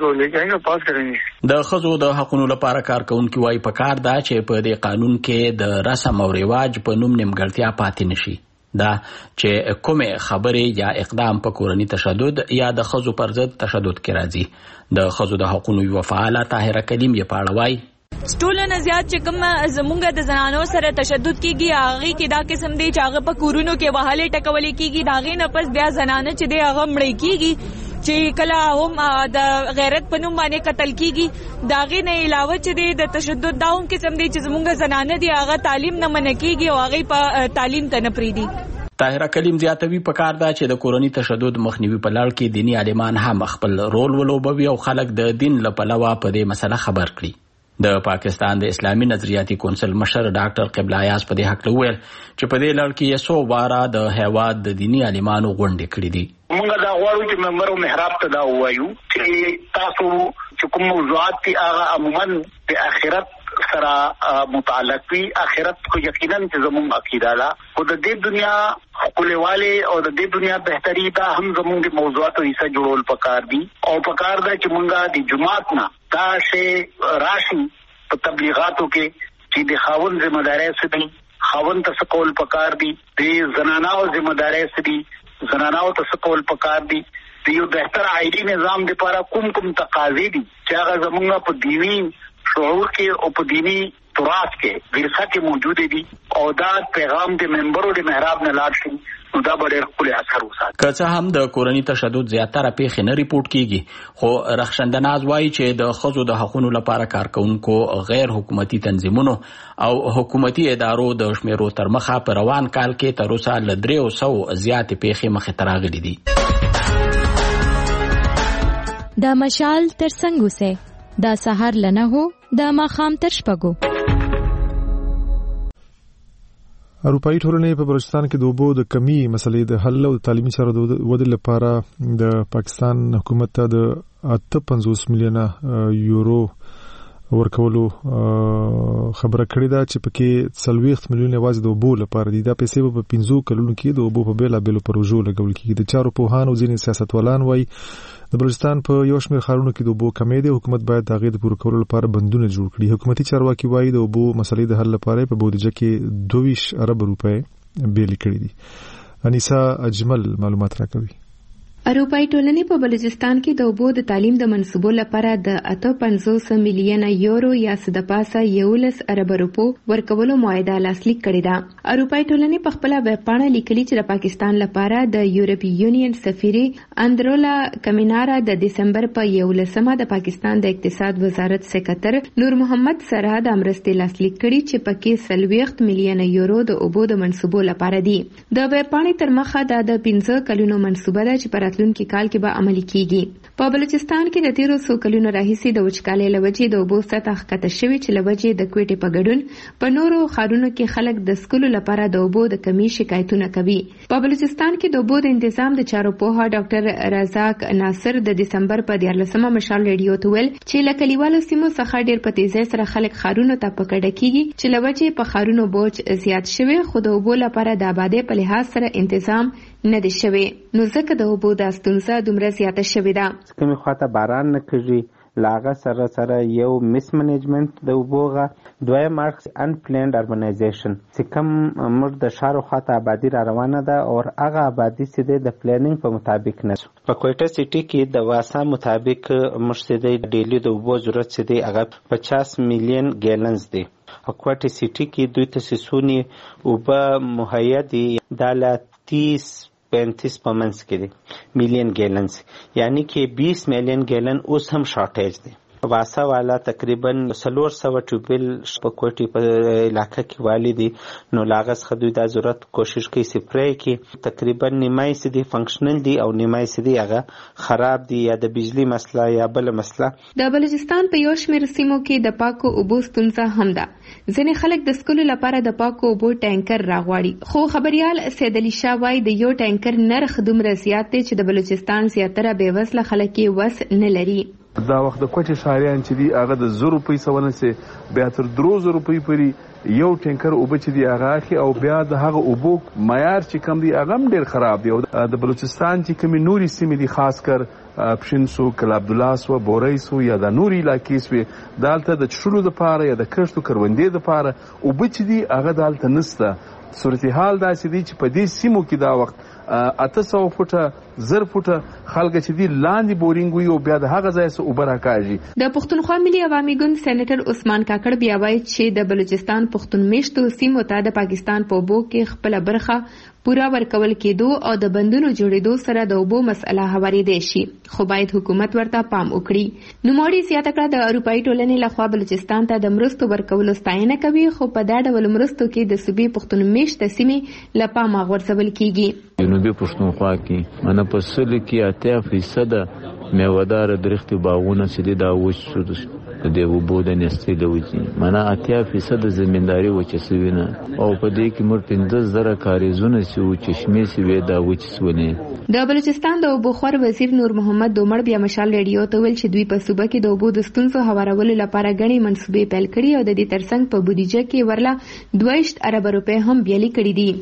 هم. د ښځو د حقونو لپاره کارکوونکي وایي پکار ده چې په دې قانون کې د رسم او رواج په نوم نیمګړتیا پاتې نشي. دا چې کومه خبرې یا اقدام په کورني تشدد یا د ښځو پر ضد تشدد کې راځي. د ښځو د حقونو یو فعاله طاهره کلیم یې پاړه وایي ټولنه زیات چې کوم زمونږ د زنانو سره تشدد کیږي هغه کې دا قسم دی چې هغه په کورونو کې وهلې ټکولې کیږي. داغې نه پس بیا زنانه چې دی هغه مړې کیږي چې کله هم د غیرت په نوم باندې قتل کیږي. داغې نه علاوه چې دی د تشدد دا هم قسم دی چې زمونږ زنانه دی هغه تعلیم نه منع کیږي او هغه په تعلیم ته نه پریدي. طاهره کلیم زیاتوي پکار ده چې د کورني تشدد مخنیوي په لړ کې دینی عالمان هم خپل رول ولوبوي او خلک د دین له پلوه په دې مسله خبر کړي. د پاکستان د اسلامي نظریاتي کونسل مشر ډاکټر قبله ایاز په دې حق وویل چې په دې لړ کې یې څو واره د هیواد د دینی عالمانو غونډې کړې دي. موږ دا غواړو چې ممبر او محراب ته دا ووایو چې تاسو چې کوم موضوعات دي هغه عموما د آخرت سره متعلق وي. آخرت خو یقینا چې زموږ عقیده ده خو د دې دنیا ښکلوالی او د دې دنیا بهتري دا هم زموږ د موضوعاتو حصہ جوړول پکار دي او پکار ده چې موږ د جماعت نه دا شی راشي په تبلیغاتو کې چې د خاوند ذمہ داري څه دي، خاوند ته څه کول پکار دي، د زنانو ذمہ داري څه دي، زنانو ته څه کول پکار دي، د یو بهتر عائلي نظام لپاره کوم کوم تقاضې دي چې هغه زموږ په دینی شعور کې او په دینی تراث کې ورثه کې موجود دي او دا پیغام د ممبرو د محراب نه لاړ شي نو دا به ډېر ښکلی اثر وساتي. که څه هم د کورني تشدد زیاتره پیښې نه ریپورټ کیږي خو رخصندناز وایي چې د ښځو د حقونو لپاره کارکوونکو غیر حکومتي تنظیمونو او حکومتي ادارو د شمیرو تر مخه په روان کال کې تر اوسه له دریو سوو زیاتې پیښې مخې ته راغلي دي. دا مشال تر څنګه سه دا سحر لنه هو دا ماخام تر شپږو. اروپאי ټولنې په بلوچستان کې د اوبو د کمی مسلې د حل او تعلیمي چارو د ودې لپاره د پاکستان حکومت ته د اته پنځوس میلیونه یورو ورکولو خبره کړې ده چې پکې څلوېښت میلیونه یوازې د اوبو لپاره دي. دا پیسې به په پنځو کلونو کې د اوبو په بیلابیلو پروژو لګول کېږي. د چارو پوهان او ځینې سیاستوالان وایي د بلوچستان په یو شمېر ښارونو کې د اوبو کمې دي. حکومت باید د هغې د پوره کولو لپاره بندونه جوړ کړي. حکومتي چارواکي وایي د اوبو مسلې د حل لپاره په بودیجه کې دوه ویشت ارب روپۍ بیلې کړي دي. انیسا اجمل معلومات راکوي. اروپای ټولنې په بلوچستان کې د اوبو د تعلیم د منصوبو لپاره د اته پنځوس میلیونه یورو یا څه د پاسه یولس ارب روپو ورکولو معاهده لاسلیک کړې ده. اروپای ټولنې په خپله ویب پاڼه لیکلي چې د پاکستان لپاره د یورپی یونین سفیرې اندرولا کمینارا د دسمبر په یولسمه د پاکستان د اقتصاد وزارت سکرټر نور محمد سره د مرستې لاسلیک کړي چې پکې څلوېښت میلیونه یورو د اوبو د منصوبو لپاره دي. د ویب پاڼې تر مخه دا د پنځه کلونو منصوبه ده چې پر راتلونکي کال کې به عملي کیږي. په بلوچستان کې د تیرو څو کلونو راهیسې د وچکالۍ له وجې د اوبو سطح ښکته شوې چې له وجې د کوټې په ګډون په نورو ښارونو کې خلک د څښلو لپاره د اوبو د کمۍ شکایتونه کوي. په بلوچستان کې د اوبو د تنظیم د چارو پوهه ډاکټر رزاق ناصر د دسمبر په دیارلسمه مشال ریډیو ته ویل چې له کلیوالو سیمو څخه ډېر په تیزۍ سره خلک ښارونو ته په کډه کیږي چې له وجې په ښارونو بوج زیات شوی خو د اوبو لپاره د آبادۍ په لحاظ سره تنظیم نه دی شوی. نو ځکه د اوبو د ستونزه دومره زیاته شوې ده. کومې خواته باران نه کېږي لاغه سره سره یو مس منیجمنت د اوبوغه دویم اړخ ان پلانډ اربنایزیشن چې کوم موږ د ښارو خواته آبادي را روانه ده او هغه آبادي چې د پلانینګ په مطابق نه شو. په کوټه سیټي کې د واسا مطابق موږ چې د ډیلی د اوبو ضرورت چې دی هغه پچاس میلیون ګیلنز دی. په کوټه سیټي کې دوی ته سونی اوبه مهیا دي د تیس پینتیس په منځ کې دي میلیون ګیلنز یعنی کې بیس میلیون ګیلن اوس هم شارټیج دی. واسا والا تقریبا څلور سوه ټیوبل په کوټې په علاقه کې والی دي نو لاغس خدوی دا ضرورت کوشش کوي سپری کې تقریبا نیمای سي دي فنکشنل دي او نیمای سي دي هغه خراب دي یا د بجلی مسله یا بل مسله. د بلوچستان په یو شمېر سیمو کې د پاکو اوبو ستونزه هم ده. ځینې خلک د څښلو لپاره د پاکو اوبو ټانکر راغواړي خو خبريال سید علي شاه وایي د یو ټانکر نرخ دومره زیات دی چې د بلوچستان زیاتره بېوزله خلک یې وس نه لري. دا وخت د کوټې ښاریان چې دي هغه د زر روپۍ څخه ونسي بیا تر درو زر روپۍ پورې یو ټینکر اوبه چې دی هغه اخلي او بیا د هغه اوبو معیار چې کم دی هغه هم ډېر خراب دی. د بلوچستان چې کومې نورې سیمې دي خاص کر پښین سو کل عبدالله سو بورۍ سو یا د نورې علاقې سوې دالته د چښلو دپاره یا د کښتو کروندې دپاره اوبه چې دي هغه دالته نسته. صورتحال داسې دی چې په دې سیمو کې دا وخت اته سوه فوټه زر فوټه خلک چې دي لاندې بورینګ وي او بیا د هغه ځای څخه اوبه راکاږي. د پښتونخوا ملي عوامي ګوند سېنیټر عثمان کاکړ بیا وایي چې د بلوچستان پښتون میشتو سیمو ته د پاکستان په اوبو کې خپله برخه پورا ورکول کېدو او د بندونو جوړېدو سره د اوبو مسئله هوارېدی شي خو باید حکومت ورته پام وکړي. نوموړي زیاته کړه د اروپایي ټولنې لخوا بلوچستان ته د مرستو ورکولو ستاینه کوي خو په دا ډول مرستو کې د صوبې پښتون میشته سیمې له پامه غورځول کېږي. جنوبي پښتونخوا کې منه په سل کې اتیا فیصده میوهدار درختي باغونه چې دي دا وچ شو د اوبو د نستۍ له وجې منه اتیا فیصده زمینداري وچه سوي نه او په دې کې موږ پنځه زره کاریزونه چې وو چشمې سوي دا وچ سولې. د بلوچستان د اوبو خور وزیر نور محمد دومړ بیا مشال ریډیو ته ویل چې دوی په صوبه کې د اوبو د ستونزو هوارولو لپاره غني منصوبې پیل کړي او د دې ترڅنګ په بودیجه کې ورله دوه ویشت ارب روپۍ هم بیلې کړي دي.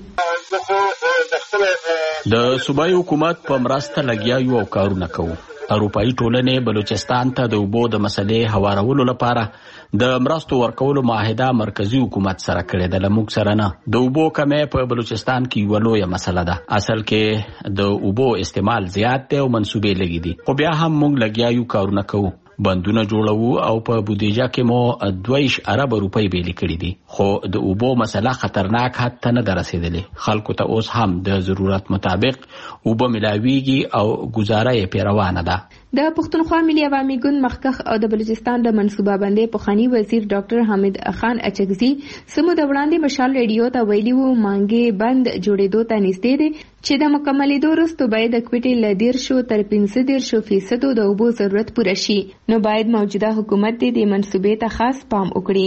د صوبایي حکومت په مرسته لګیا یو او کارونه کوو. اروپایي ټولنې بلوچستان ته د اوبو د مسلې هوارولو لپاره د مرستو ورکولو معاهده مرکزی حکومت سره کړې ده. له موږ سره نه. د اوبو کمې په بلوچستان کې یوه لویه مسله ده. اصل کې د اوبو استعمال زیات دی او منصوبې لږې دي خو بیا هم موږ لګیا یو کارونه کوو. بندونه جوړوو او په بودیجه کې مو دوه ویشت ارب روپۍ بیلې کړي دي خو د اوبو مسله خطرناک حد ته نه ده رسېدلې. خلکو ته اوس هم د ضرورت مطابق اوبه ملاویږي او ګزاره یې پرې روانه ده. د پښتونخوا ملي عوامي ګوند مخکښ او د بلوچستان د منصوبه بندۍ پخواني وزیر ډاکټر حامد خان اچکزي سمو د وړاندې مشال ریډیو ته ویلي وو مانګې بند جوړېدو ته نږدې دی چې د مکملېدو وروسته باید د کوټې له دیرشو تر پنځه دیرشو فیصدو د اوبو ضرورت پوره شي نو باید موجوده حکومت دې د منصوبې ته خاص پام وکړي.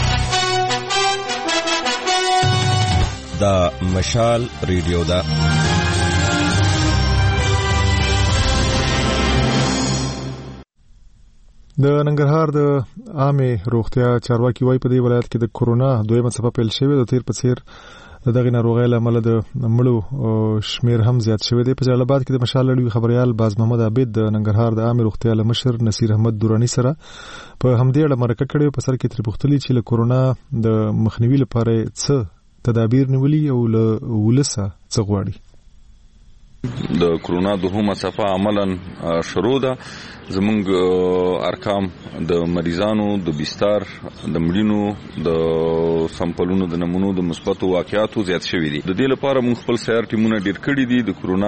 دا مشال ریډیو ده. د ننګرهار د عامه روغتیا چارواکي وايي په دې ولایت کې د کورونا دویمه څپه پیل شوې د تیر په څیر د دغه ناروغۍ له امله د مړو شمیر هم زیات شوی دی. په جلال آباد کې د مشال لړیو خبريال باز محمد عابد د ننګرهار د عامه روغتیا مشر نصیر احمد دورانی سره په همدې اړه مرکه کړې. په سر کې تر پوښتلې چې له کورونا د مخنیوي لپاره څه تدابیر نیولي او له ولسه څه غواړي. د کرونا دوهمه صفه عملا شروع ده. زمونږ ارقام د مریضانو د بستر د مړینو د سمپلونو د نمونو د مثبتو واقعاتو زیات شوي دي. د دې لپاره موږ خپل سیار ټیمونه ډیر کړي دي. د کرونا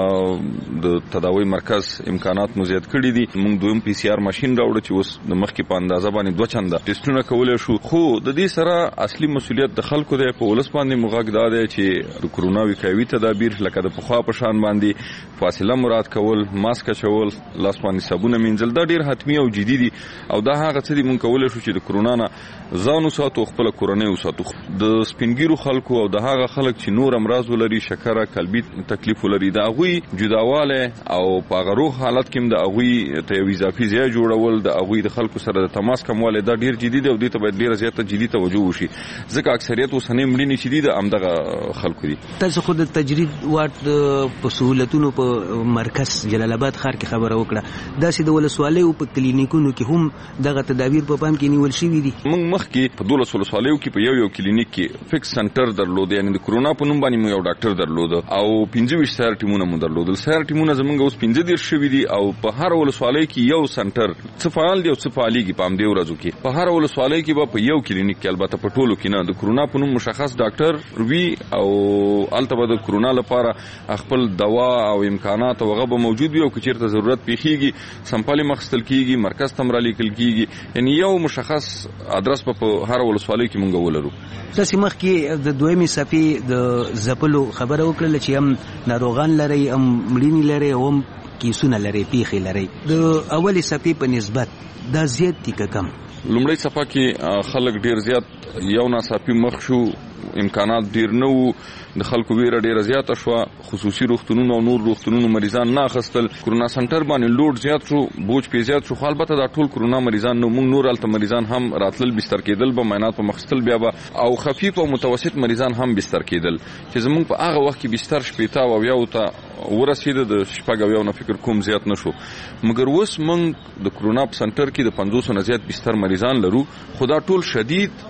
د تداوی مرکز امکانات مو زیات کړي دي. موږ دویم پی سی آر ماشين راوړو چې اوس د مخکې په اندازه باندې دوه چنده ټیسټونه کولای شو. خو د دې سره اصلي مسولیت د خلکو دی. په ولس باندې موږ دا دی چې د کرونا وقایوي تدابیر لکه د پخوا په شان باندې فاصله مراد کول، ماسک اچول، لاس باندې صابونه مینځل دا ډیر حتمی او جدي دي او دا هغه څه دي مونږ کولای شو چې د کرونا نه ځان وساتو، خپل کورنۍ وساتو. د سپینګیرو خلکو او د هغه خلک چې نور امراض ولري، شکره، قلبي تکلیف ولري، دا غوي جداواله او په غروح حالت کې د غوي ته اضافي ځای جوړول، د غوي د خلکو سره د تماس کمواله دا ډیر جدي دی او دې ته باید ډیر زیاته جدي توجه وشي ځکه اکثریت وسنه مړینې چې دي د امدغه خلکو دي. تاسو خود د تجرید واټ په سہولتونو په مرکز جلال آباد ښار کې خبره وکړه. دا چې د ولسوالیو په کلینیکونو کې هم دغه تدابیر په پام کې نیول شوي دي. موږ مخکې په دولس ولسوالیو کې په یو یو کلینیک کې فکس سنټر درلود، یعنی د کرونا په نوم باندې مو یو ډاکټر درلود او پنځه ویشت سیر ټیمونه مو درلودل. سیر ټیمونه زمونږ اوس پنځه دېرش شوي دي او په هر ولسوالۍ کې یو سنټر څه فعال دی او څه فعالېږي. په همدې ورځو کې په هر ولسوالۍ کې به په یو کلینیک کې، البته په ټولو کې نه، د کرونا په نوم مشخص ډاکټر وي او هلته به د کرونا لپاره خپل دوا او امکانات او هغه به موجود وي او که چېرته ضرورت پیښیږي سمپل مخستل کیږي، مرکز ته رالیکل کیږي. یعنی یو مشخص ادرس په هر ولسوالۍ کې مونږ ولرو. تاسو مخکې د دویمې صفې د زپلو خبره وکړه چې هم ناروغان لري، هم مړینې لري او هم کیسونه لري، پیښې لري. د اولې صفې په نسبت دا زیات دي که کم؟ لومړی صفه کې خلک ډیر زیات یو ناڅاپي مخ شو، امکانات ډیر نه وو، د خلکو ویره ډیره زیاته شوه، خصوصي روغتونونو او نور روغتونونو مریضان نه اخیستل. کرونا سنټر باندې لوډ زیات شو، بوج پې زیات شو. خو البته دا ټول کرونا مریضان نو، موږ نور هلته مریضان هم راتلل، بستر کېدل به، معاینات په مخستل بیا به، او خفیف او متوسط مریضان هم بستر کېدل چې زموږ په هغه وخت کې بستر شپېته او اویاو ته ورسېده، د شپږ اویاو نه فکر کوم زیات نه شو. مګر اوس موږ د کرونا په سنټر کې د پنځوسو نه زیات بستر مریضان لرو، خو دا ټول شدید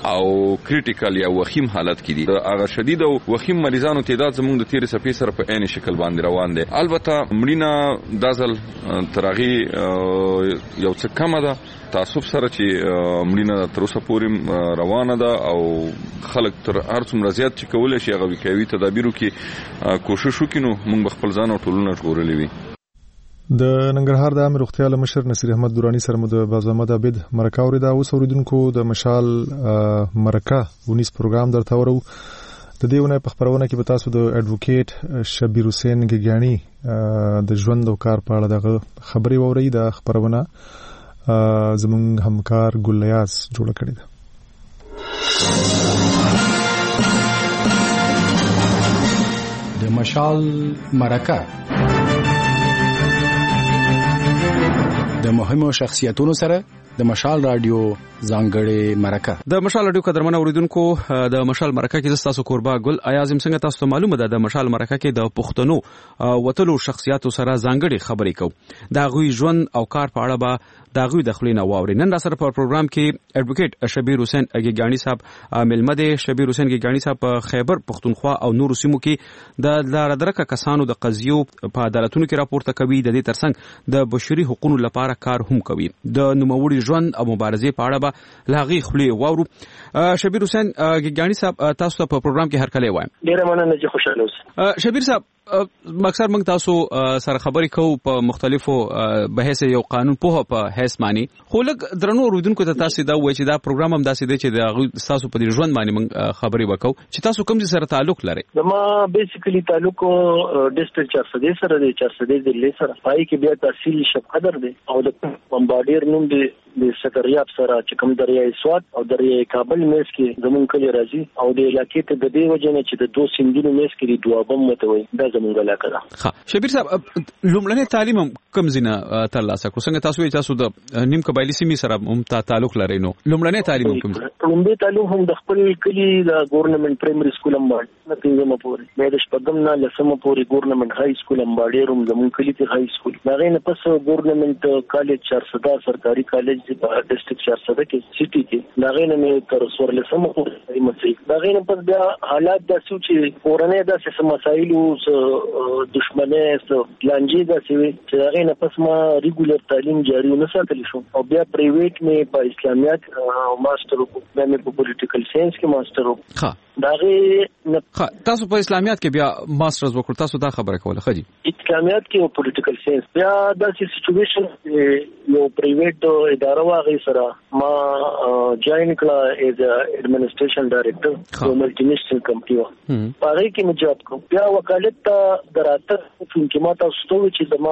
او کریټیکل یا وخیم حالت کې دي. هغه شدید او وخیم مریضانو تعداد زموږ د تیرې صفحې سره په عین شکل باندې روان دي. البته مړینه دا ځل تر هغې یو څه کمه ده، تعصب سره چې مړینه تر اوسه پورې روانه ده او خلک تر هر څومره زیات چې کولی شي هغه وقایوي تدابیرو کې کوشش وکړي نو موږ به خپل ځان او ټولنه ژغورلی وي. د ننګرهار د عامه روغتیا مشر نصیر احمد دورانی سره مو د باز محمد عابد مرکه اورېده. اوس اوریدونکو د مشال مرکه ونیس پروګرام درته ورو. د دې ونې په خبرونه کې به تاسو د اډوکیټ شبیر حسین ګګیانی د ژوند او کار په اړه دغه خبرې واورئ. د خبرونه زموږ همکار ګلیاس جوړه کړې ده. د مشال مرکه د مهمو شخصیتونو سره د مشال رادیو ځانګړې مرکه. د مشال رادیو قدرمن اوریدونکو، د مشال مرکه کې تاسو کوربا ګل ایازم څنګه تاسو ته معلومه ده د مشال مرکه کې د پښتنو وتلو شخصیتو سره ځانګړې خبرې کوو. دا غوي ژوند او کار په اړه به دا غوي د خپل نواوري. نن را سره په پروګرام کې اډوکیټ شبیر حسین ګګیانی صاحب ملمده. شبیر حسین ګګیانی صاحب په خیبر پښتونخوا او نور سیمو کې د لارډرکه کسانو د قضیو په عدالتونو کې راپورته کوي. د دې ترڅنګ د بشري حقوقو لپاره کار هم کوي. د نوموړي ژوند او مبارزې په اړه به لاغي خپل واورو. شبیر حسین ګګیانی صاحب تاسو ته په پروګرام کې هر کله وایم. ډیره مننه چې خوشاله اوسئ. شبیر صاحب مکسر موږ تاسو سره خبرې کوو په مختلفو بحث یو قانون په په حیث معنی، خو لږ درنو اوریدونکو ته تاسو دا وایي چې دا پروګرام هم داسې دی چې د تاسو په دې ژوند باندې موږ خبرې وکړو چې تاسو کوم ځای سره تعلق لرئ. زما بیسیکلی تعلق ډیسټرکټ چارسدې سره دی، چارسدې ضلع سره. پای کې بیا تحصیل شپ قدر دی او د بمبارډیر نوم دی د سکریاب سره چې کوم دریای سوات او دریای کابل میس کې زمونږ کلی راځي او د علاقې ته د دې وجه نه چې د دوه سیندونو میس کې د دوابم متوي دا زمونږ علاقه ده. ښه شبیر صاحب لومړنی تعلیم کم زینه ترلاسه کړو څنګه تاسو یې تاسو د نیم قبایلی سیمې سره هم تعلق لرئ نو لومړنی تعلیم کوم لومړنی تعلیم هم د خپل کلی د ګورنمنت پرایمري سکول هم باندې پنځمه پورې مې د شپږم نه لسمه پورې ګورنمنت های سکول هم باندې روم زمونږ کلی ته های سکول دا غي نه پس ګورنمنت کالج چارسده سرکاري کالج په ډیسټریکټ چارسده کې سټي کې دا غي نه مې تر څور لسمه پورې مې دا غي نه پس بیا حالات د سوچي پورنه د څه مسایل او دښمنه څه لانجې د سوي چې دا غي نه پس ما ریګولر تعلیم جاری نه ساتل شو او بیا پرایویټ مې په اسلامیات ماستر وکړم مې په پولیټیکل ساينس کې ماستر وکړم. ها دا غي تاسو په اسلامیات کې بیا ماسترز وکړ تاسو دا خبره کوله خجی اسلامیات کې او پولیټیکل ساينس بیا د سچويشن یو پرایویټ اداره واغې سره ما جوائن کړه ایز ایڈمنسټریشن ډایریکټر په ملټي نیشنل کمپنی و پاره کې مې جاب کوم بیا وکالت ته دراته چې ما تاسو ته چې زما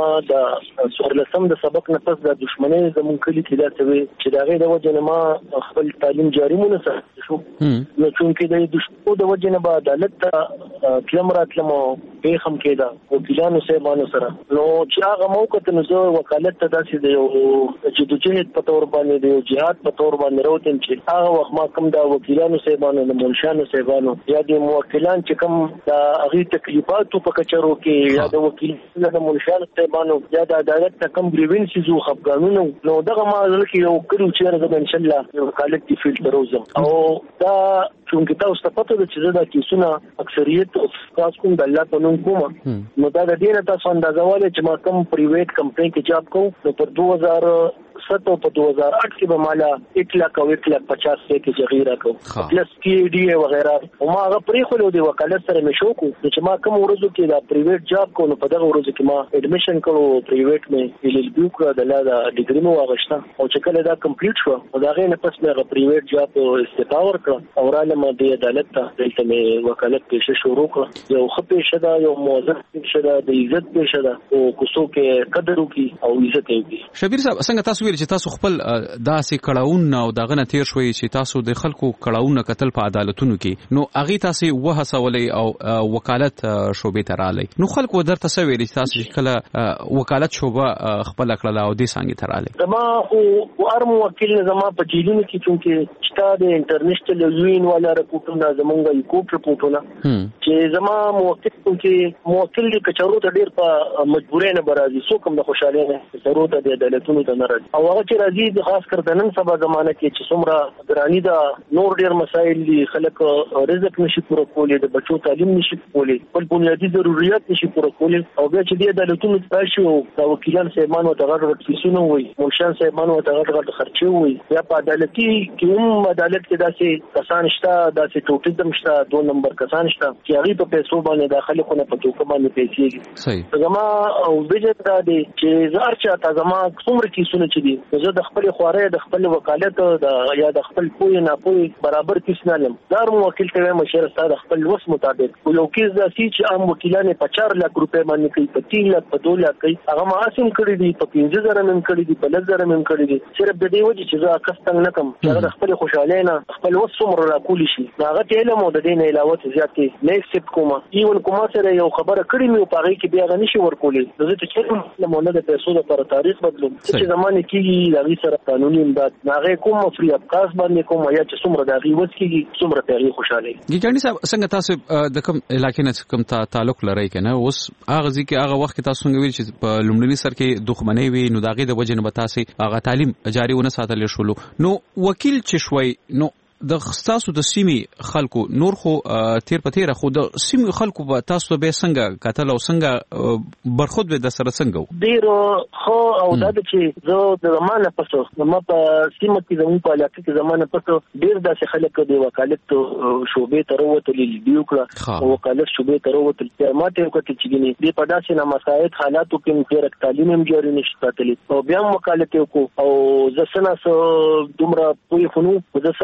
د سورلسم د سبق نه پس د دښمنۍ زمون کلی کې دا څه چې دا غي د وجه نه ما خپل تعلیم جاری مونږ سره شو نو چې د دښمنو د وجه نه به عدالت ته کلمرات لمو په خم کې دا وکیلانو سیمانو سره نو چې هغه موقع ته نو وکالت ته داسې د یو چې د جهاد په تور باندې د جهاد په تور باندې راوتم چې هغه وخت ما کوم دا وکیلانو سیمانو د منشانو سیمانو یا د موکلان چې کوم دا هغه تکلیفات په کچرو کې یا د وکیلانو د منشانو سیمانو یا د عدالت ته کوم گریوینسز او خفقانونه نو دغه ما ځکه یو کړو چې راځم ان شاء الله وکالت دی فیلډ دروزم او دا چونکه تاسو ته پته ده چې دا کیسونه اکثریت تاسو کوم د الله په نوم کوم نو دا د دې نه تاسو اندازه والے چې ما کوم پرایویټ کمپنی کې جاب کوم نو په دوه هزار سات او په دوه هزار آٹھ کې به مالا ایک لاکھ او ایک لاکھ پچاس کې جغیره کو پلس کی ډی ای وغیرہ او ما هغه پرې خو له وکالت سره مې شو کو چې ما کوم ورځو کې دا پرایویټ جاب کو نو په دغه ورځو کې ما اډمیشن کړو پرایویټ مې ال ال بي کو د لا د ډیګری مو واغښتا او چې کله دا کمپلیټ شو او دا غي نه پس مې هغه پرایویټ جاب استفاور کړ او را لمه د عدالت ته دلته مې وکالت پیښه شروع کړ یو خپې شدا یو موظف شدا د عزت پیښه دا او کوڅو کې قدر وکي او عزت وکي. شبیر صاحب څنګه تاسو چې تاسو خپل داسې کړهون او دغه نه تیر شوي چې تاسو د خلکو کړهون قتل په عدالتونو کې نو اغه تاسو وهڅولې او وکالت شوبې ته رااله نو خلکو درته سوي چې تاسو کله وکالت شوبه خپل کړه او د څنګه ته رااله زما او ارم وکیل زما په جیلونو کې چې شته د انټرنیشنل یوین والا رپورټونه زمونږه یو کوټ رپورټونه چې زما موکل کې موکل دي کچارو ته ډیر په مجبورې نه برازي سو کوم د خوشاله نه ضرورت د عدالتونو ته نه راځي او هغه چې راځي د خاص کر د نن سبا زمانه کې چې څومره درانی دا نور ډیر مسایل دي خلک رزق نشي پوره کولی د بچو تعلیم نشي کولی خپل بنیادی ضرورت نشي پوره کولی او بیا چې د عدالتونو تاسو د وکیلان سیمانو ته غږ فیسونه وي منشان سیمانو ته غږ خرچي وي یا په عدالتي کې هم عدالت کې داسې کسان شته داسې ټوټیدم شته دوه نمبر کسان شته چې هغه په پیسو باندې داخله خونه په توګه باندې پیسې صحیح زما او وجه دا دی چې زار چې تا زما څومره کیسونه چې دي زه د خپل خواره د خپل وکالت د یا د خپل پوی نه پوی برابر کیس نه لم دار مو وکیل ته مشوره ستاسو خپل وس مطابق یو کیس د سی چې عام وکیلان په چار لک روپے باندې کوي په تین لک په دوه لک کوي هغه ماسم کړی دي په پنځه زره من کړی دي په لږ زره من کړی دي صرف د دې وجه چې زه کستنګ نه کوم چې د خپل خوشاله نه خپل وس څومره راکول شي هغه ته علم او د دې نه علاوه زیات نه ایکسپټ کوم ایون کوم سره یو خبره کړی مې په هغه کې بیا غنښ ورکولې زه ته چې لمونه د پیسو لپاره تاریخ بدلوم چې زمانه کې لغوی سره قانوني امداد ناغه کوم فری ابقاس باندې کوم یا چې څومره د غي وس کېږي څومره پیغي خوشاله ګیګانی صاحب څنګه تاسو د کوم علاقې نه کوم تعلق لرئ کنه اوس هغه ځکه هغه وخت تاسو څنګه ویل چې په لومړني سر کې دښمنۍ وي نو داغه د وجه نه بتاسي هغه تعلیم جاری ونه ساتل شول نو وکیل چې شوي نو د خاصو د سیمې خلکو نور خو تیر په تیر خو د سیمې خلکو په تاسو به څنګه قتل او څنګه برخود به د سره څنګه ډیر خو او دا چې زه د زمانه پسو ما په سیمه کې زموږ په علاقه کې زمانه پسو ډیر داسې خلک د وکالت شوبې تر وته لیدو کړه او وکالت شوبې تر وته ماته وکړه چې ګینه دې په داسې نه مساعد حالاتو کې ډیر تعلیم هم جاری نشي ساتلی او بیا وکالت وکړو او زه سنا دومره پوی خنو زه سنا صدا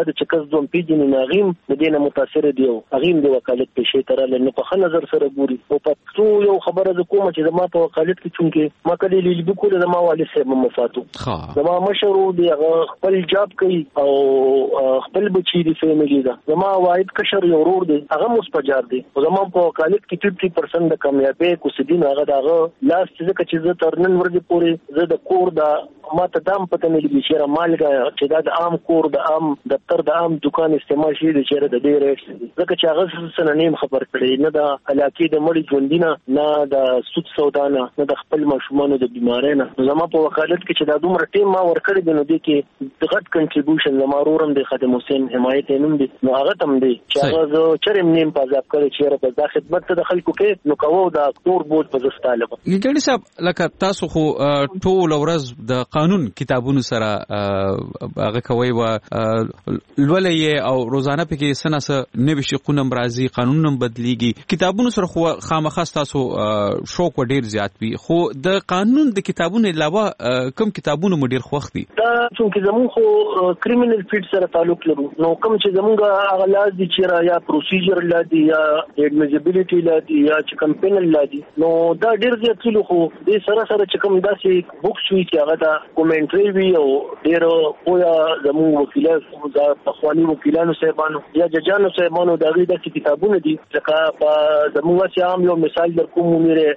پورې چې کس دوم پیجن ناغیم د دینه متاثر دی اغیم د وکالت په شی تر لنه په خنه نظر سره ګوري او په څو یو خبره ز کوم چې زما په وکالت کې چونکه ما کله لیل بکول زما والد صاحب مفاتو زما مشرو دی خپل جاب کوي او خپل بچی دی فیملی دا زما واحد کشر یو ورور دی هغه مستجار دی زما په وکالت کې ففټي پرسنټ د کامیابی کو سدين هغه داغه لاس چې چې زه ترنن ورځې پورې زه د کور دا ما ته دام پته نه لګی چې مالګه چې دا د عام کور د عام دفتر د عام دکان استعمال شي د چیرې د ډیر ځکه چې هغه سره نیم خبر کړي نه د علاقې د مړي ژوندینه نه د سود سودا نه نه د خپل ماشومان د بیماری نه زما په وکالت کې چې دا دومره ټیم ما ورکړی دی نو د کې د غټ کنټریبیوشن زما رورم د خادم حسین حمایت نوم دی نو هغه تم دی چې هغه چرېم نیم په ځاب کړی چې په ځا خدمت ته د خلکو کې نو کوو د کور بوت په ځستاله ګډي صاحب لکه تاسو خو ټول ورځ د قانون کتابونو سره هغه کوي و لولې او روزانه پکې سنه سره نوي شقونه مرضی قانونونه بدليږي کتابونو سره خو خامخاس تاسو شوق ډیر زیات وي خو د قانون د کتابونو علاوه کوم کتابونو مډیر خوښ دي دا چې زمون خو کریمینل فیلډ سره تعلق لرو نو کوم چې زمونږه هغه لاز دي چې یا پروسیجر لادي یا ایډمیزیبিলিټی لادي یا چې کمپینل لادي نو دا ډیر زیات څه خو د سره سره چې کوم داسې بوکس وی چې هغه دا کومنټری وی او ډیر پویا زمون وکیلانو دا پخوانی وکیلانو صاحبانو یا ججانو صاحبانو دا غي د کتابونو دي ځکه په زموږ چې عام یو مثال در کوم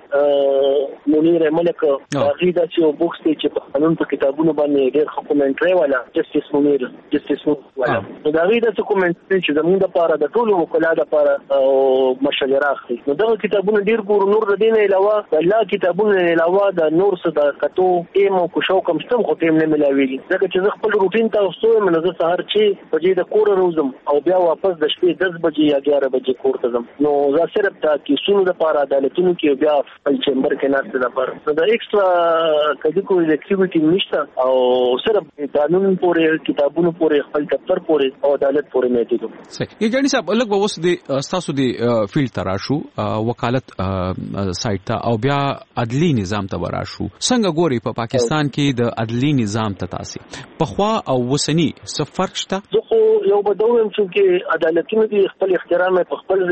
مونږه مونږه ملک دا غي د چې بوکس چې په قانون په کتابونو باندې ډیر کومنټری والا جسټیس مونږه جسټیس والا دا غي د کومنټری چې زموږ لپاره د ټولو وکلا لپاره او مشوره اخلي نو دا کتابونه ډیر ګور نور د دین علاوه الله کتابونه علاوه د نور څه د کتو ایم او کو شو کوم څه خو تیم نه ملاويږي ځکه چې زه خپل روټین تاسو ته منځ سهار چې بجې د کور روزم او بیا واپس د شپې دس بجې یا اګیاره بجې کور ته ځم نو زه صرف تا کې سونو د پاره عدالتونو کې بیا خپل چمبر کې ناشته د پاره نو دا ایکسترا کدي کوم اکټیویټي نشته او صرف قانون پورې کتابونو پورې خپل دفتر پورې او عدالت پورې نه دي صحیح یګانی صاحب الګ به وس د تاسو د فیلډ تراشو وکالت سایت ته او بیا عدلی نظام ته وراشو څنګه ګوري په پاکستان کې د عدلی نظام ته تاسو په خوا او وسنی څه فرق شته زه خو یو بدوم چې عدالتونو دي خپل احترام په خپل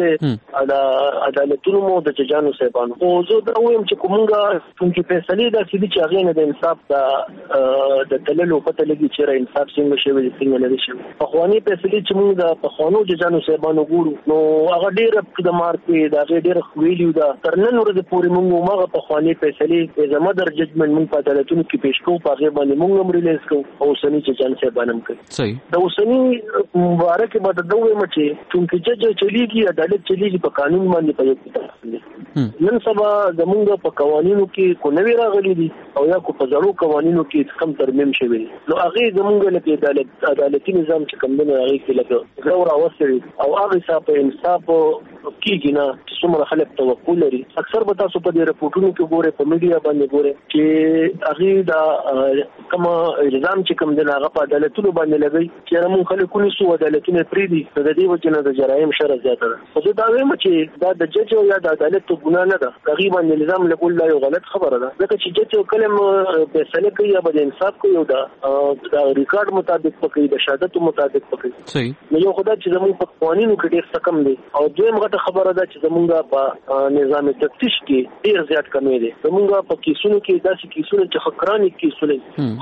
عدالتونو مو د ججانو صاحبانو او زه دا وایم چې کومه چې فیصله دا چې چې هغه نه د انصاف د د تللو پته لګي چې را انصاف څنګه شوی څنګه نه شي په خواني فیصله چې موږ د په خوانو ججانو صاحبانو ګورو نو هغه ډیر د مارکې دا ډیر ویلیو دا ترنن ورځ پورې موږ موږ په خواني فیصله زموږ در ججمنټ موږ په عدالتونو کې پیښ کوو په هغه باندې موږ هم ریلیز کوو او سني چې جان صاحبانم کوي صحیح د اوسنی مبارک به د دوه مچي چې جج چلیږي عدالت چلیږي په قانون باندې په یو کتاب نن سبا زمونږ په قوانینو کې کو نوی راغلي دي او یا کو په زړو قوانینو کې کم ترمیم شوی نو هغه زمونږ له عدالت عدالتي نظام چې کوم نه هغه کې لګو غوړ اوسري او هغه صاحب انصاف کیږي نه چې څومره خلک توقع لري اکثر به تاسو په دې رپورټونو کې ګوره په میډیا باندې ګوره چې هغه دا کوم الزام چې کوم د هغه په عدالتونو باندې لګي چې موږ خلکو نسو عدالتونه پری دي د دې وجه نه د جرایم شر زیاته ده خو دا وایم چې دا د جج او یا د عدالت ته ګناه نه ده تقریبا نظام له کول یو غلط خبره ده ځکه چې جج کلم فیصله کوي یا به انصاف کوي او دا د ریکارډ مطابق کوي د شهادت مطابق کوي صحیح نو یو خدای چې زموږ په قوانینو کې ډېر کم دي او دویم غټه خبره ده چې زموږ په نظام تفتیش کې ډېر زیات کمی دي زموږ په کیسونو کې داسې کیسونه چې خکراني کیسونه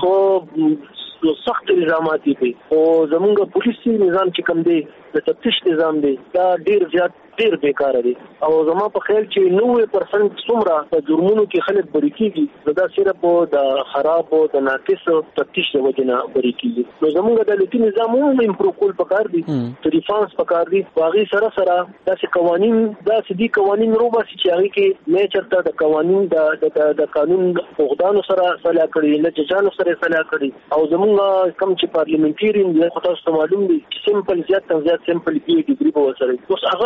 خو سخت الزامات دي او زموږ پولیسي نظام چې کم دی د تفتیش نظام دی دا ډېر زیات ډیر بیکار دي او زما په خیال چې نوي پرسنټ څومره په جرمونو کې خلک بری کیږي دا صرف د خراب او د ناقص تفتیش د وجه نه بری کیږي نو زموږ د عدالتي نظام هم امپروو کول پکار دي ریفارمز پکار دي واغې سره سره داسې قوانين داسې دي قوانين روبا چې هغه کې نه چرته د قوانين د د قانون اوغدانو سره صلاح کړي نه ججانو سره صلاح کړي او زموږ کم چې پارلیمنټریان دی خو تاسو معلوم دي چې سیمپل زیات زیات سیمپل کې ډیګري به وسره اوس هغه د یو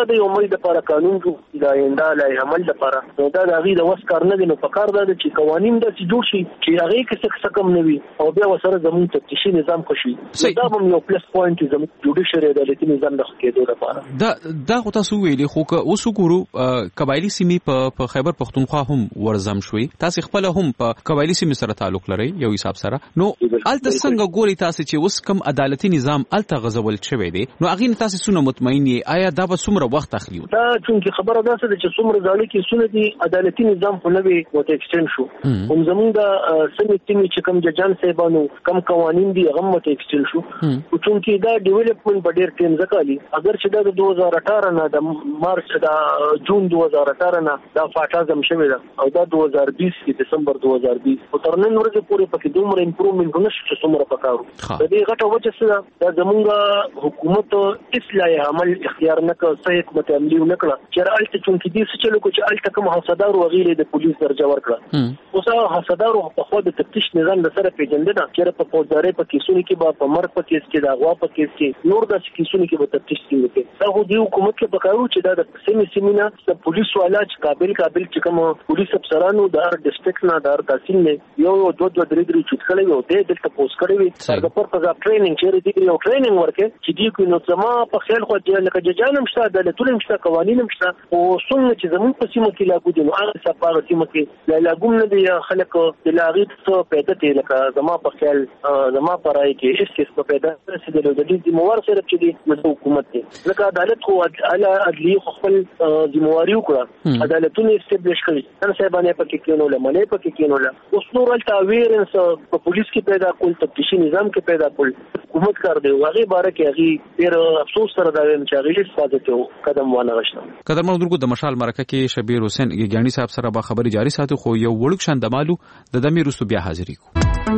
وای د لپاره قانون د آینده لای عمل لپاره نو دا د غي د وس کار نه دی نو په کار دا چې قوانين د جوړ شي چې هغه کې څه کم نه وي او بیا وسره زموږ تفتیشي نظام خوشي دا هم یو پلس پوینټ زموږ جوډیشري عدالتي نظام د کېدو لپاره دا دا خو تاسو ویلي خو که اوس وګورو قبایلی سیمې په خیبر پختونخوا هم ورزم شوي تاسو خپل هم په قبایلی سیمې سره تعلق لري یو حساب سره نو الته څنګه ګوري تاسو چې اوس کوم عدالتي نظام الته غزول شوی دی نو اغه تاسو سونه مطمئن یې آیا دا به څومره وخت اخلي دا چې خبره ده چې څومره ځاله کې سونه دي عدالتي نظام په نوې وته ایکسټند شو هم زموږ د سمیټي چې کوم ججان صاحبانو کوم قوانين دي هغه وته ایکسټند شو او چې دا ډیولپمنٹ په ډیر ټیم ځکالي اگر چې دا د دوه هزار اټھارہ نه د مارچ د جون دوه هزار اټھارہ نه دا فاټازم شوی دا او دا دوه هزار بیس کې دسمبر دوه هزار بیس او تر نن ورځې پورې پکې دومره امپروومنت نشو چې څومره پکارو د دې غټه وجه څه دا زموږ حکومت اصلاح عمل اختیار نه کړ صحیح حکومت عملی نه کړ چې راځي چې دې څه چلو چې الته کوم حسادار او غیره د پولیس درجه ورکړه اوس هغه حسادار په خو د تفتیش نظام د سره پیژندنه چې په فوجداري په کیسونو کې به په مرګ په کیس کې دا غوا په کیس کې نور د کیسونو کې به تفتیش کیږي دا خو د حکومت کې پکارو چې دا د سیمې سیمینه د پولیس والا چې قابل قابل چې کوم پولیس افسرانو د هر ډیسټریکټ نه د هر تحصیل نه یو یو دوه دوه درې درې چټ کړي او د دلته پوسټ کړي وي د پرپز اف ټریننګ چې دې یو ټریننګ ورکه چې دې کو نو زما په خیال خو چې لکه ججانم شته د لټولم شته قوانینم شته او څنګه چې زمون په سیمه کې لاګو دي نو هغه سپاره سیمه کې لا لاګوم نه دي خلک د لاغیت څو پیدا دي لکه زما په خیال زما په راي کې هیڅ څه په پیدا رسیدل د دې موار سره چې دي د حکومت دي لکه عدالت خو اعلی عدلی خپل ذمہواری وکړه عدالتونه استبلیش کړي نن صاحبانه پکې کېنول ملي پکې کېنول اوس نور الټا ویرنس په پولیس کې پیدا کول تفتیشي نظام کې پیدا کول حکومت کار دی هغه باره کې هغه ډیر افسوس سره دا ویم چې هغه حفاظت قدم وانه غشنه قدر مندرګو د مشال مرکه کې شبیر حسین ګیانی صاحب سره به خبري جاری ساتو خو یو وړک شندمالو د دمي رسو بیا حاضرې کو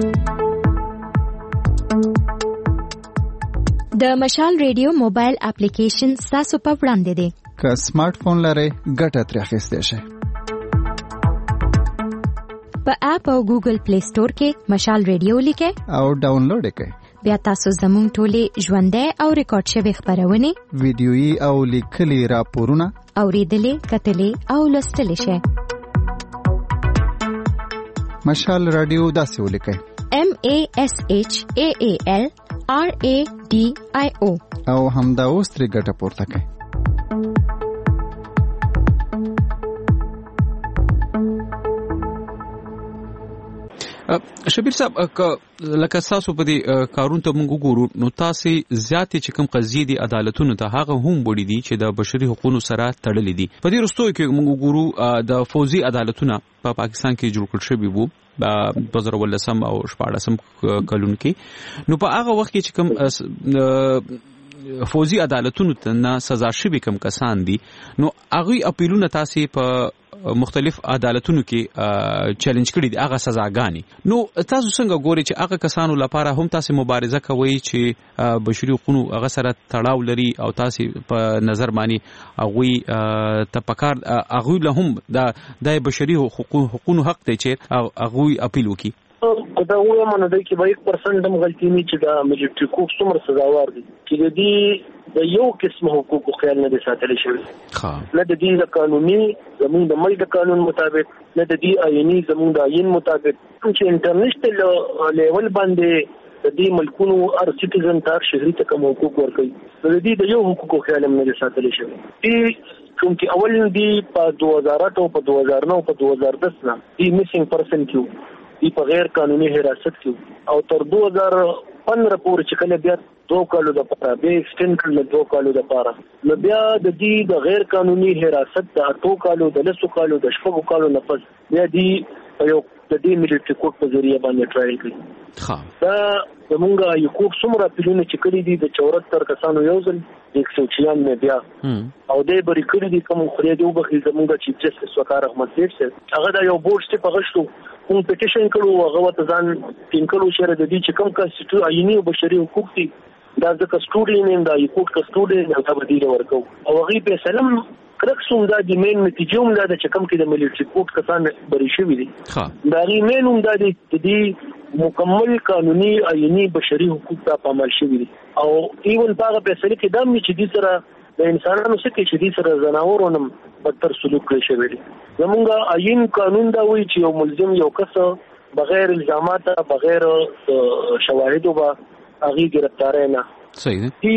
د مشال ریډیو موبایل اپلیکیشن تاسو په وړاندې دی که سمارټ فون لرئ ګټه ترې اخیستی شئ په اپ او ګوګل پلی سٹور کې مشال ریډیو لیکئ او ډاونلوډ کړئ بیا تاسو زموږ ټولې ژوندۍ او ریکارډ شوی خبرونه ویډیويي او لیکلي راپورونه اوریدلې کتلې او لوستلې شئ مشال رادیو داسې ولیکئ M A S H A A L R A D I O او همدا اوس ترې ګټه پورته کړئ شبیر صاحب لکه تاسو په دې کارون ته موږ وګورو نو تاسو زیاتې چې کوم قضیې دي عدالتونو ته هغه هم وړي دي چې د بشري حقوقو سره تړلې دي په دې رستو کې موږ وګورو د فوزي عدالتونه په پاکستان کې جوړ کړل شوی وو په دوه هزار ولسم او شپاړسم کلون کې نو په هغه وخت کې چې کوم فوزي عدالتونو ته نه سزا شوي کوم کسان دي نو هغه اپیلونه تاسو په مختلف عدالتونو کې چیلنج کړي دي هغه سزاګانی نو تاسو څنګه ګوري چې هغه کسانو لپاره هم تاسو مبارزه کوي چې بشري حقوقو هغه سره تړاو لري او تاسو په نظر باندې هغه تپکار هغه له هم د بشري حقوقو حق دی چې هغه اپیل وکړي دا وایي مونږ د کې به یک پرسنټ هم غلطي نه چې دا ملي حقوق څومره سزاوار دي چې د دې د یو قسم حقوقو خیال نه دي ساتل شوی نه د دې د قانوني زموږ د ملک قانون مطابق نه د دې آئینی زموږ د آئین مطابق چې انټرنیشنل لیول باندې د دې ملکونو هر سټیزن ته شهري ته کوم حقوق ورکوي د دې د یو حقوقو خیال نه دي ساتل شوی چونکی اول دی په دوه هزار اته او په دوه هزار نو په دوه هزار دس نه دی میسنګ پرسن کیو دی په غیر قانوني حراست کې او تر دوه هزار پندرہ پورې چې کله بیا دوه کالو د پاره به ایکسټند کړل دوه کالو د پاره نو بیا د دې د غیر قانوني حراست د اټو کالو د لسو کالو د شپږو کالو نه پس بیا دی یو د دې ملټری کوټ په ذریعہ باندې ټرایل کړي ها دا زمونږه یو کوټ څومره پیلونه چې کړی دي د چورتر کسانو یو ځل یک سو چھیانوے بیا او دې بری کړی دي کوم خوري دی وبخي زمونږه چیف جسټس وقار احمد سیف سره هغه دا یو بورډ ته پغشتو کوم پټیشن کړو هغه وته ځان ټینګلو شهر د دې چې کوم کانسټیټیو آئینی او بشري حقوق دي دا د کسټوډي نیم دا یو کوټ کسټوډي نه دا بدیل ورکو او هغه په سلام کرکسوم دا د مین نتیجوم دا چې کوم کې د ملي کوټ کسان بری شوی دي دا ری مینوم دا د دې مکمل قانوني آئینی بشري حقوق ته پامل شوی دي او ایون هغه په سړي کې دم چې دې سره د انسانانو څخه چې دې سره زناورونم بدتر سلوک کوي شوی دی. زمونږ آئین قانون دا وایي چې یو ملزم یو کس بغیر الزامات بغیر شواهدو با هغه گرفتاری نه. صحیح دی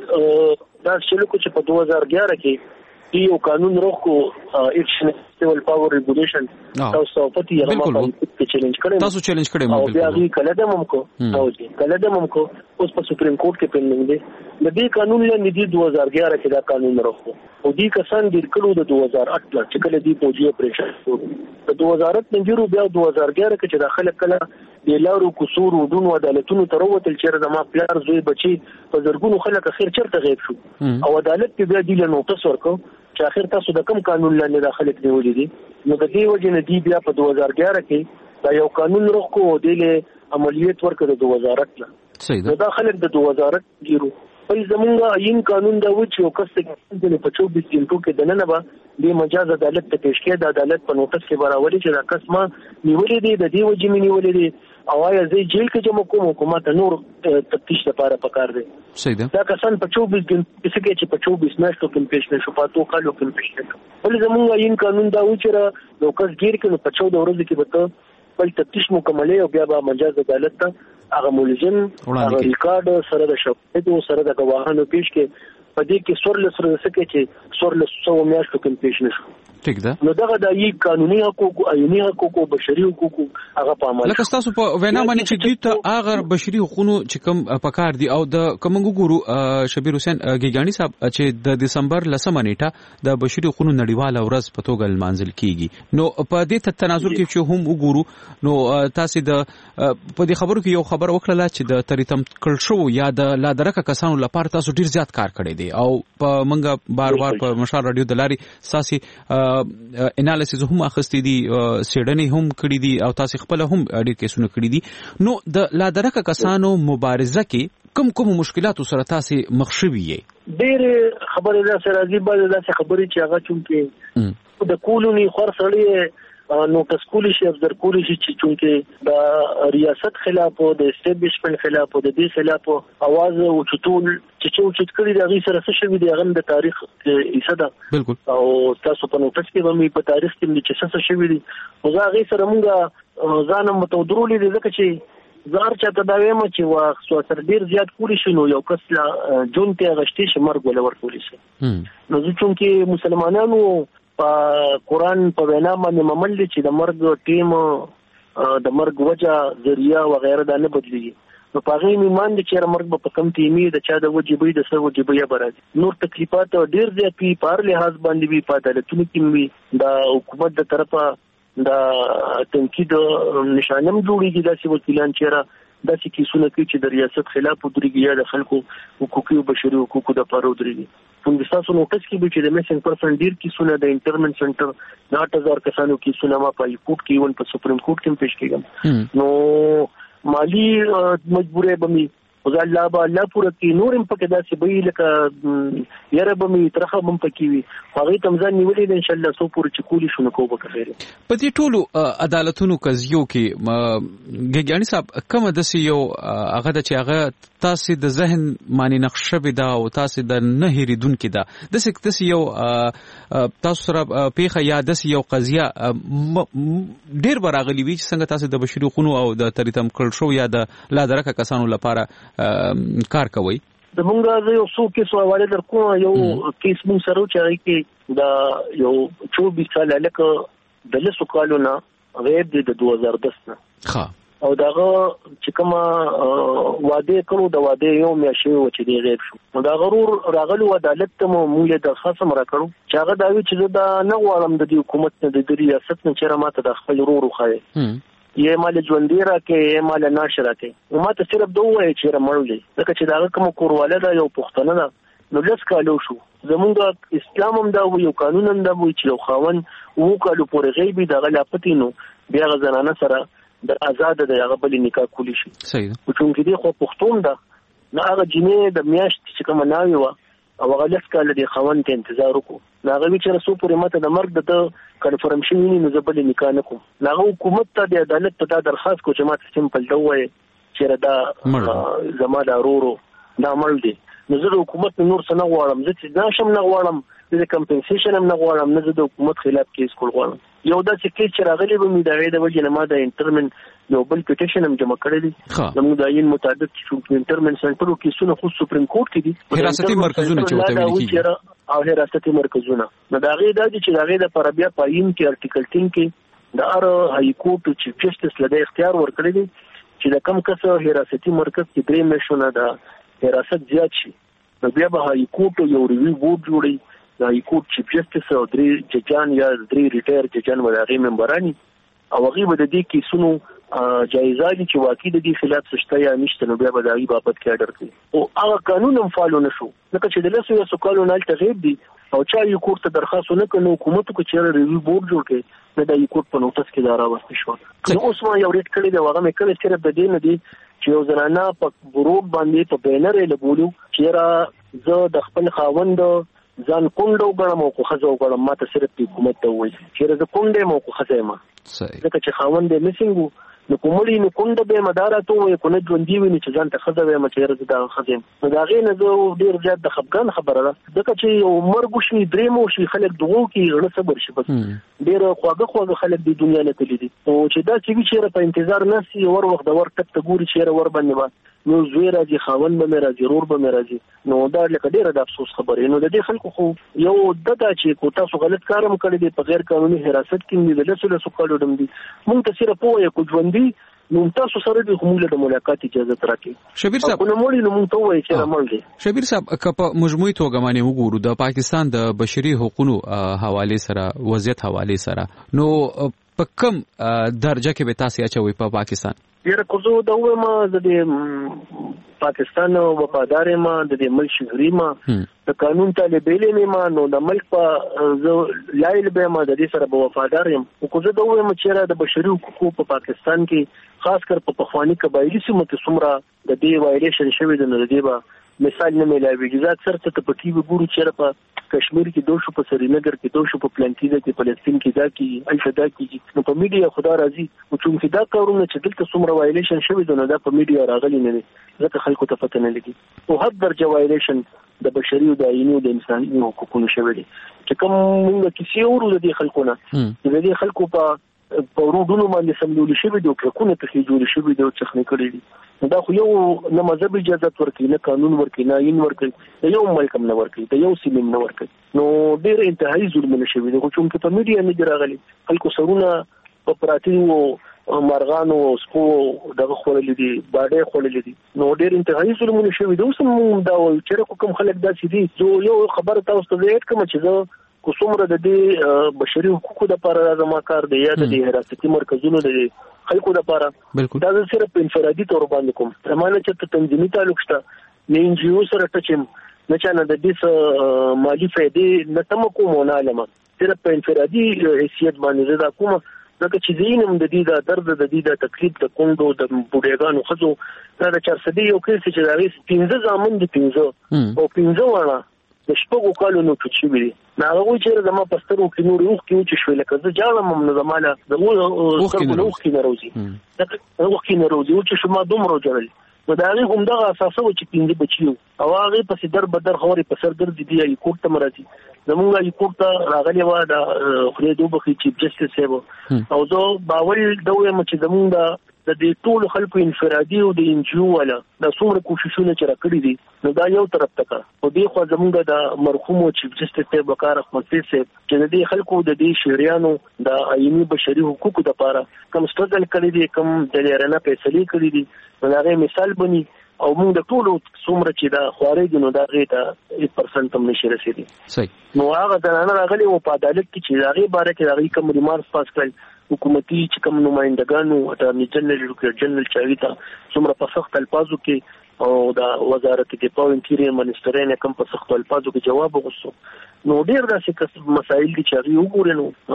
دا شلو کو چې په دوه هزار ګیاره کې یو قانون روح کو ایکشن سیول پاور ریګولیشن تاسو په دې هغه باندې چیلنج کړی تاسو چیلنج کړی مو او بیا هغه کله د ممکو او دې کله د ممکو اوس په سپریم کورټ کې پینډینګ دی. د دې قانون له ندی دوه هزار ګیاره کې دا قانون روح کو او دې کسان د کلو د دوه هزار اته چې کله دی فوجي اپریشن د دوه هزار اته نجرو بیا دوه هزار ګیاره کې چې داخله کله د لارو قصور او دونو عدالتونو تر وته چې د ما پلار زوی بچي په زرګونو خلک اخر چرته غیب شو او عدالت کې بیا دی له نوټس ورکو چې اخر تاسو د کم قانون لاندې داخله کې ولې دي. نو د دې وجه نه دی بیا په دوه هزار ګیاره کې دا یو قانون روح کو د عملیات ورکړه د دوه هزار اته. صحیح ده. دا خلک د دوه هزار اته ګیرو په زمونږه آئین قانون دا و چې یو کس ته په چوبیس غنټو کې دننه به د مجاز عدالت ته پیش کړي د عدالت په نوټس کې براولي چې دا کس ما نیولې دي د دې وجې مې نیولې دي او آیا زه جیل کې جمع کوم حکومت نور تفتیش لپاره پکار دی. صحیح ده. دا کسان په چوبیس غنټو کې چې په چوبیس میاشتو کې پیش نشو پاتو کالو کې پیش نشو. ولې زمونږ آئین قانون دا و چې یو کس گیر کې په چودہ ورځې کې به بل تفتیش مکملې او بیا به مجاز عدالت ته هغه ملزم هغه ریکارډ سره د شواهدو سره د گواهانو پیش کې په دې کې سورل سره څه کې سورل سو میاشتو کې پیش نشو. ټیک ده. نو دغه د یی قانوني حقوق آئینی حقوق او بشري حقوق هغه په عمل لکه تاسو په وینا باندې چې دوی ته هغه بشري حقوقو چې کوم پکار دي او د کومنګ ګورو شبیر حسین ګیګانی صاحب چې د دسمبر لسمه نیټه د بشري حقوقو نړیواله ورځ په توګه لمانځل کیږي. نو په دې تناظر کې چې هم وګورو نو تاسو د په دې خبرو کې یو خبر وکړه چې د تریتم کړ شو یا د لا درکه کسانو لپاره تاسو ډیر زیات کار کړی دی او په منګه بار بار په مشال رادیو د لاري ساسي انالیسز هم اخستې دي سیډنی هم کړی دي او تاسو خپل هم ډیر کیسونه کړی دي. نو د لا درکه کسانو مبارزه کې کوم کوم مشکلات سره تاسو مخ شوي یې؟ ډیر خبرې ده سره راځي بعض داسې خبرې چې هغه چونکې د کولونی خور سره نوټس کولی شي افزر کولی شي چې چونکې د ریاست خلاف او د اسټابلیشمنت خلاف او د دې خلاف आवाज او چټول چې چې چې کړی د غي سره څه شوی دی هغه د تاریخ حصہ ده. بالکل. او تاسو په نوټس کې به په تاریخ کې چې څه شوی دی او هغه سره مونږه ځانم متودرولې دي ځکه چې زار چاته دا وایم چې وا سو تر ډیر زیات کولی شي نو یو کس لا جون ته غشتي شمر ګول ورکول شي. نو ځکه مسلمانانو په قرآن په وینا باندې ممل دي چې د مرګ ټیم د مرګ وجه ذریعہ وغیرہ دا نه بدلیږي. نو په هغه ایمان دي چې مرګ په کم تیمي د چا د وجبې د سر وجبې برابر نور تکلیفات ډیر زیات پی پار لحاظ باندې وی پاتې عدالتونو کې وی د حکومت د طرفه د تنقید نشانم جوړیږي داسې وکیلان چیرې داسې کیسونه کوي چې د ریاست خلاف ودرېږي یا د خلکو حقوقي او بشري حقوقو د پاره ودرېږي. پولیسو نوټس کې به چې د میسنګ پرسن ډیر کیسونه د انټرمنټ سنټر نه اته هزار کسانو کیسونه ما په کوټ کې ون په سپریم کوټ کې پیش کېږم. نو مالی مجبورې بمي خدای الله با الله پوره کې نورم پکې داسې به لکه یره بمي ترخه بم پکې وي هغه تمځان نیولې ان شاء الله سو پوره چې کولی شو نو کو به خیر. په دې ټولو عدالتونو قضیو کې ګګیانی صاحب کوم د سی یو هغه د چې هغه تاسو د ذهن معنی نقشه به دا او تاسو د نه هریدون کې دا د سکت یو تاسو سره پیخه یا د یو قضیه ډیر براغلی وی چې څنګه تاسو د بشري حقوقو او د تریتم کړ شو یا د لا درکه کسانو لپاره کار کوي. د مونږه یو څو کیسو حواله درکو یو کیس مون سره چې کې دا یو چوبیس سال لکه د لسو کالو نه غیب دی د دوه هزار دس نه. ها او داغه چې کومه واده کړو د واده یو میاشي و چې دی غیب شو. نو دا غرور راغلو عدالت ته مونږ د خاصم را کړو چې هغه دا وی چې دا نه غواړم د حکومت نه د ریاست نه چیرې ماته د خپل ورور خو یې مال ژوندې راکې یې مال ناش راکې ما ته صرف دوه وایي چې مړولې ځکه چې دا کوم کورواله دا یو پښتنه ده نو لس کالو شو زمونږ اسلام هم دا یو قانون هم دا وایي چې یو خاون وو کالو پورې غیبي د غلاپتی نو بیا غزنانه سره د آزاد د هغه بل نکاح کولی شي. صحیح. او چونکې دی خو پښتون ده نه هغه جنې د میاشت چې کوم ناوي و او هغه لس کال د خاون ته انتظار وکړو ناغه چې رسو پورې ماته د مرګ د کنفرم شوی نه زبل نکاح نه کوم ناغه حکومت ته د عدالت ته درخواست کو چې ماته سیمپل دوه چې دا زما د اورورو دا مړ دي نو زه د حکومت نور څه نه غواړم، زه چې دا شم نه غواړم، د کمپنسیشن هم نه غواړم، نه زه د حکومت خلاف کیس کول غواړم. یو داسې کیس چې راغلی به مې د هغې د وجې نه ما د انټرمن یو بل پټیشن هم جمع کړی دی زموږ د عین مطابق چې انټرمن سنټرو کیسونه خو سپریم کورټ کې دي، حراستي مرکزونه چې ورته ویل کېږي او حراستي مرکزونه. نو د هغې دا دي چې د هغې دپاره بیا په عین کې ارټیکل ټین کې د هر هاي کورټ چیف جسټس له اختیار ورکړی دی چې د کم کس حراستي مرکز کې درې میاشتو نه د حراست زیات شي، نو بیا به هاي کورټ یو ریویو بورډ جوړوي، د هاي کورټ چیف جسټس او درې ججان یا درې ریټایر ججان به د هغې ممبران او هغې به د دې کیسونو جایزه دي چې واقعي د دې خلاف څه شته یا نشته، نو بیا به د هغې بابت کې اډر کوي. او هغه قانون هم فالو نه شو، ځکه چې د لسو یاسو کالو نه هلته غیب دي او چا هاي کورټ ته درخواست ونه کړ، نو حکومت وکړه چې ریویو بورډ جوړ کړي، نو د هاي کورټ په نوټس کې دا راوستې شوه. نو اوس ما یو ریټ کړی دی، هغه مې کړی صرف د دې نه دی چې یو زنانه په بروډ باندې په بینر یې لګولو چې یاره زه د خپل خاوند ځان کونډه وګڼم او که ښځه وګڼم، ما ته صرف د حکومت ته ووایي چې یاره زه کونډه یم او که ښځه یم، ځکه چې خاوند یې مسینګ و، نو که مړی نو کونډه به یم دا راته ووایي، که نه ژوندي وي نو چې ځان ته ښځه وایم چې یاره زه دغه ښځه یم. نو د هغې نه زه ډېر زیات د خفګان خبره ده، ځکه چې یو مرګ وشي درېیم وشي خلک دغو کې زړه صبر شي، بس ډېر خواږه خواږه خلک دې دنیا نه تللي دي. او چې داسې وي چې یاره په انتظار ناست وي، ور وخت د ور ټک ته ګوري چې یاره ور باندې به نو زوی راځي، خاوند به مې راځي، رور به مې راځي، نو دا لکه ډېره د افسوس خبرې. نو د دې خلکو خو یو ده ده چې کو تاسو غلط کار هم کړی دی، په غیر قانوني حراست کې دي، د لسو لسو کالو ډم دي، مونږ ته صرف ووایه که ژوندي نو تاسو سره د خو موږ د ملاقات اجازه تراکې. شبیر صاحب نو مولي نو مونږ ته وایي چې رامل دي. شبیر صاحب که په مجموعي توګه باندې وګورو د پاکستان د بشري حقوقو حواله سره وضعیت حواله سره، نو په کوم درجه کې به تاسو اچوي په پاکستان؟ یاره که زه دا ووایم زه د پاکستان وفادار یم، د دې ملک شهري یم، د قانون طالب علم یم، نو د ملک په زه لایل به یم، د دې سره به وفادار یم. خو که زه دا ووایم چې یاره د بشري حقوقو په پاکستان کې خاص کر په پخواني قبایلي سیمو کې څومره د دې وایلیشن شوی دی، نو د دې به مثال نه میلاویږي. زه اکثر څه ته په ټي وي ګورو چې یاره په کشمیر کې دو شو، په سرینګر کې دو شو، په پلانکیزه کې فلسطین کې دا کېږي، هلته دا کېږي، نو په میډیا خدا راځي. نو چونکې دا کارونه چې دلته څومره وایلیشن شوی دی، نو دا په میډیا راغلي نه دی، ځکه خلکو ته پته نه لګي. او حد درجه وایلیشن د بشري او د عیني او د انساني حقوقو شوی دی چې کوم موږ کیسې اورو د دې خلکو نه، د دې خلکو په په روډونو باندې سملول شوی دی او کلکونه پکې جوړ شوی دی او څخنه کړی دي. دا خو یو نه مذهب اجازه ورکړي، نه قانون ورکړي، نه عین ورکړي، د یو ملک هم نه ورکړي، د یو سیمې نه ورکړي. نو ډېر انتهایی ظلمونه شوي دي، خو چونکې په میډیا نه دي راغلي، خلکو سرونه په پراتیو مارغانو سپو دغه خوړلي دي، باډۍ خوړلي دي، نو ډېر انتهایی ظلمونه شوي دي. اوس هم دا وایو چې کوم خلک داسې دي. زه یو خبره تاسو ته زه یاد کړم چې زه کو څومره د دې بشري حقوقو لپاره زما کار دی یا د دې حراستي مرکزونو د خلکو لپاره، دا زه صرف په انفرادي تور باندې کوم، زمانه چې ته تنظیمي تعلق شته نه ان جی او سره ټچم نه چا نه د دې مالی فائدې نه تم کوم نه علم، صرف په انفرادي حیثیت باندې زه دا کوم، ځکه چې زینم د دې د درد د دې د تکلیف د کونډو د بوډېګانو ښځو دا د چارصدي یو کیس چې دا ویس پنځه زامن دي، پنځه او پنځه واړه د شپږو کالو نو ټوټ شوي دي. نو هغه وایي چې زما په سترګو کې نورې اوښکې وچې شوې، لکه زه جاړم هم نو زما له سترګو نه اوښکې نه راوځي، اوښکې نه راوځي، وچې شو ما دومره وجړل. نو د هغې همدغه اساسه وه چې پنځه بچي وو او هغې پسې در بدر خبرې په سر ګرځي دي، هاي کورټ ته م راځي. زمونږ هاي کورټ ته راغلې وه د خدای دې وبخښي چیف جسټس صاحب، او زه باول دا ووایم چې زمونږ د د دې ټولو خلکو انفرادي او د ان جی او والا دا څومره کوششونه چې راکړي دي، نو دا یو طرف ته کار. او دې خوا زمونږ د مرحوم چیف جسټس صاحب وقار احمد صاحب چې د دې خلکو د دې شهریانو د عیني بشري حقوقو لپاره کوم سټرګل کړی دي، کوم دلیرانه فیصلې کړي دي، نو هغه مثال بني. او موږ د ټولو څومره چې دا خوارې دي نو دا غي ته ایک پرسنټ هم نشي رسیدي. صحیح. نو هغه زنانه راغلي او په عدالت کې چې هغه باره کې هغه کوم ریمارکس پاس کړل، حکومتي چې کوم نمائندګانو اټارنی جنرال ډاکټر جنرال چاوي ته څومره په سخت الفاظو کې او د وزارت دفاع انټیریر منسټرین کوم په سخت الفاظو کې جواب وغوښتو. نو ډیر داسې مسایل دي چې هغه وګورئ،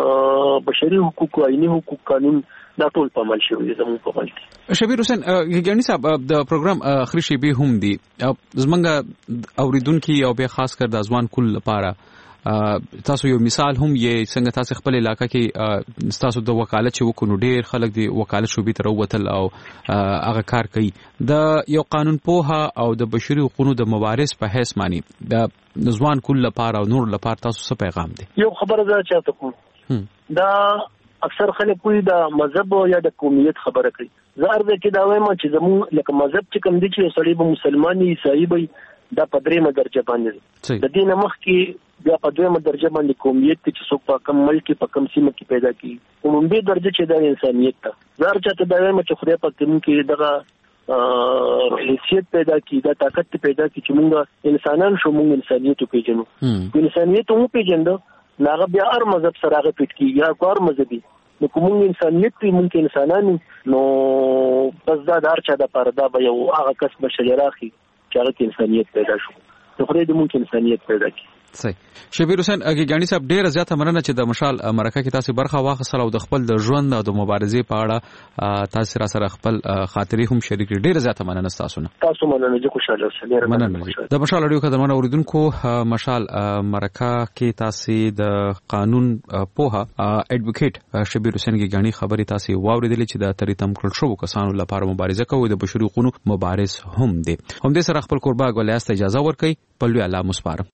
نو بشري حقوق، عیني حقوق، قانون دا ټول په عمل شوی زموږ په عمل کې. شبیر حسین ګیانی صاحب د پروګرام اخري شی به هم دي زمونږ اوریدونکو او به خاص کر د ځوان کل لپاره تاسو یو مثال هم یې څنګه تاسو خپل علاقې کې تاسو د وکالت چې وکړو ډېر خلک د وکالت شوبې ته راووتل او هغه کار کوي د یو قانون پوها او د بشري حقوقو د مبارز په حیث معنی د نزوان کل لپاره او نور لپاره تاسو څه پیغام دی؟ یو خبره ده چې تاسو دا اکثر خلک وي د مذهب یا د قومیت خبره کوي. زه ارزه کې دا وایم چې زموږ لکه مذهب چې کوم دي چې سړی به مسلماني عیسائی وي دا په درېمه درجه باندې د دین مخ کې بیا په دویمه درجه باندې قومیت چې څوک په کم ملک په کم سیمه کې پیدا کی عمومي درجه چې د انسانيت ته زار چاته دا وایم چې خدای په کوم کې دغه حیثیت پیدا کی دا طاقت پیدا کی چې موږ انسانان شو موږ انسانيت پیژنو انسانيت مو پیژندو ناغه بیا هر مذهب سره هغه پټ کی یا کار مذهبي نو کوم انسانيت وي مونږ انسانانو نو بس دا دار چا د پردا به یو هغه کس بشری راخي چې هغه انسانيت پیدا شو نو خو دې مونږ انسانيت پیدا کی. صحیح. شبیر حسین اګیګانی صاحب ډیره زیاته مننه چې د مشال مرکه کې تاسو برخه واخیستل او د خپل د ژوند او د مبارزې په اړه تاسو را سره خپل خاطرې هم شریک کړئ. ډیره زیاته مننه تاسو نه. تاسو مننه چې خوشاله اوسئ. مننه. د مشال اړیو کډمن اوریدونکو مشال مرکه کې تاسو د قانون پوها اډوکیټ شبیر حسین اګیګانی خبرې تاسو واوریدلې چې د تری تم کړل شو کسانو لپاره مبارزه کوي د بشري حقوقو مبارز هم دي. هم دې سره خپل قربا غولیاست اجازه ورکړي. په لوی الله مسپارم.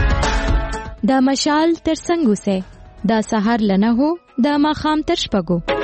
دا مشال تر څنګه سه دا سحر لنه هو دا ما خام تر شپګو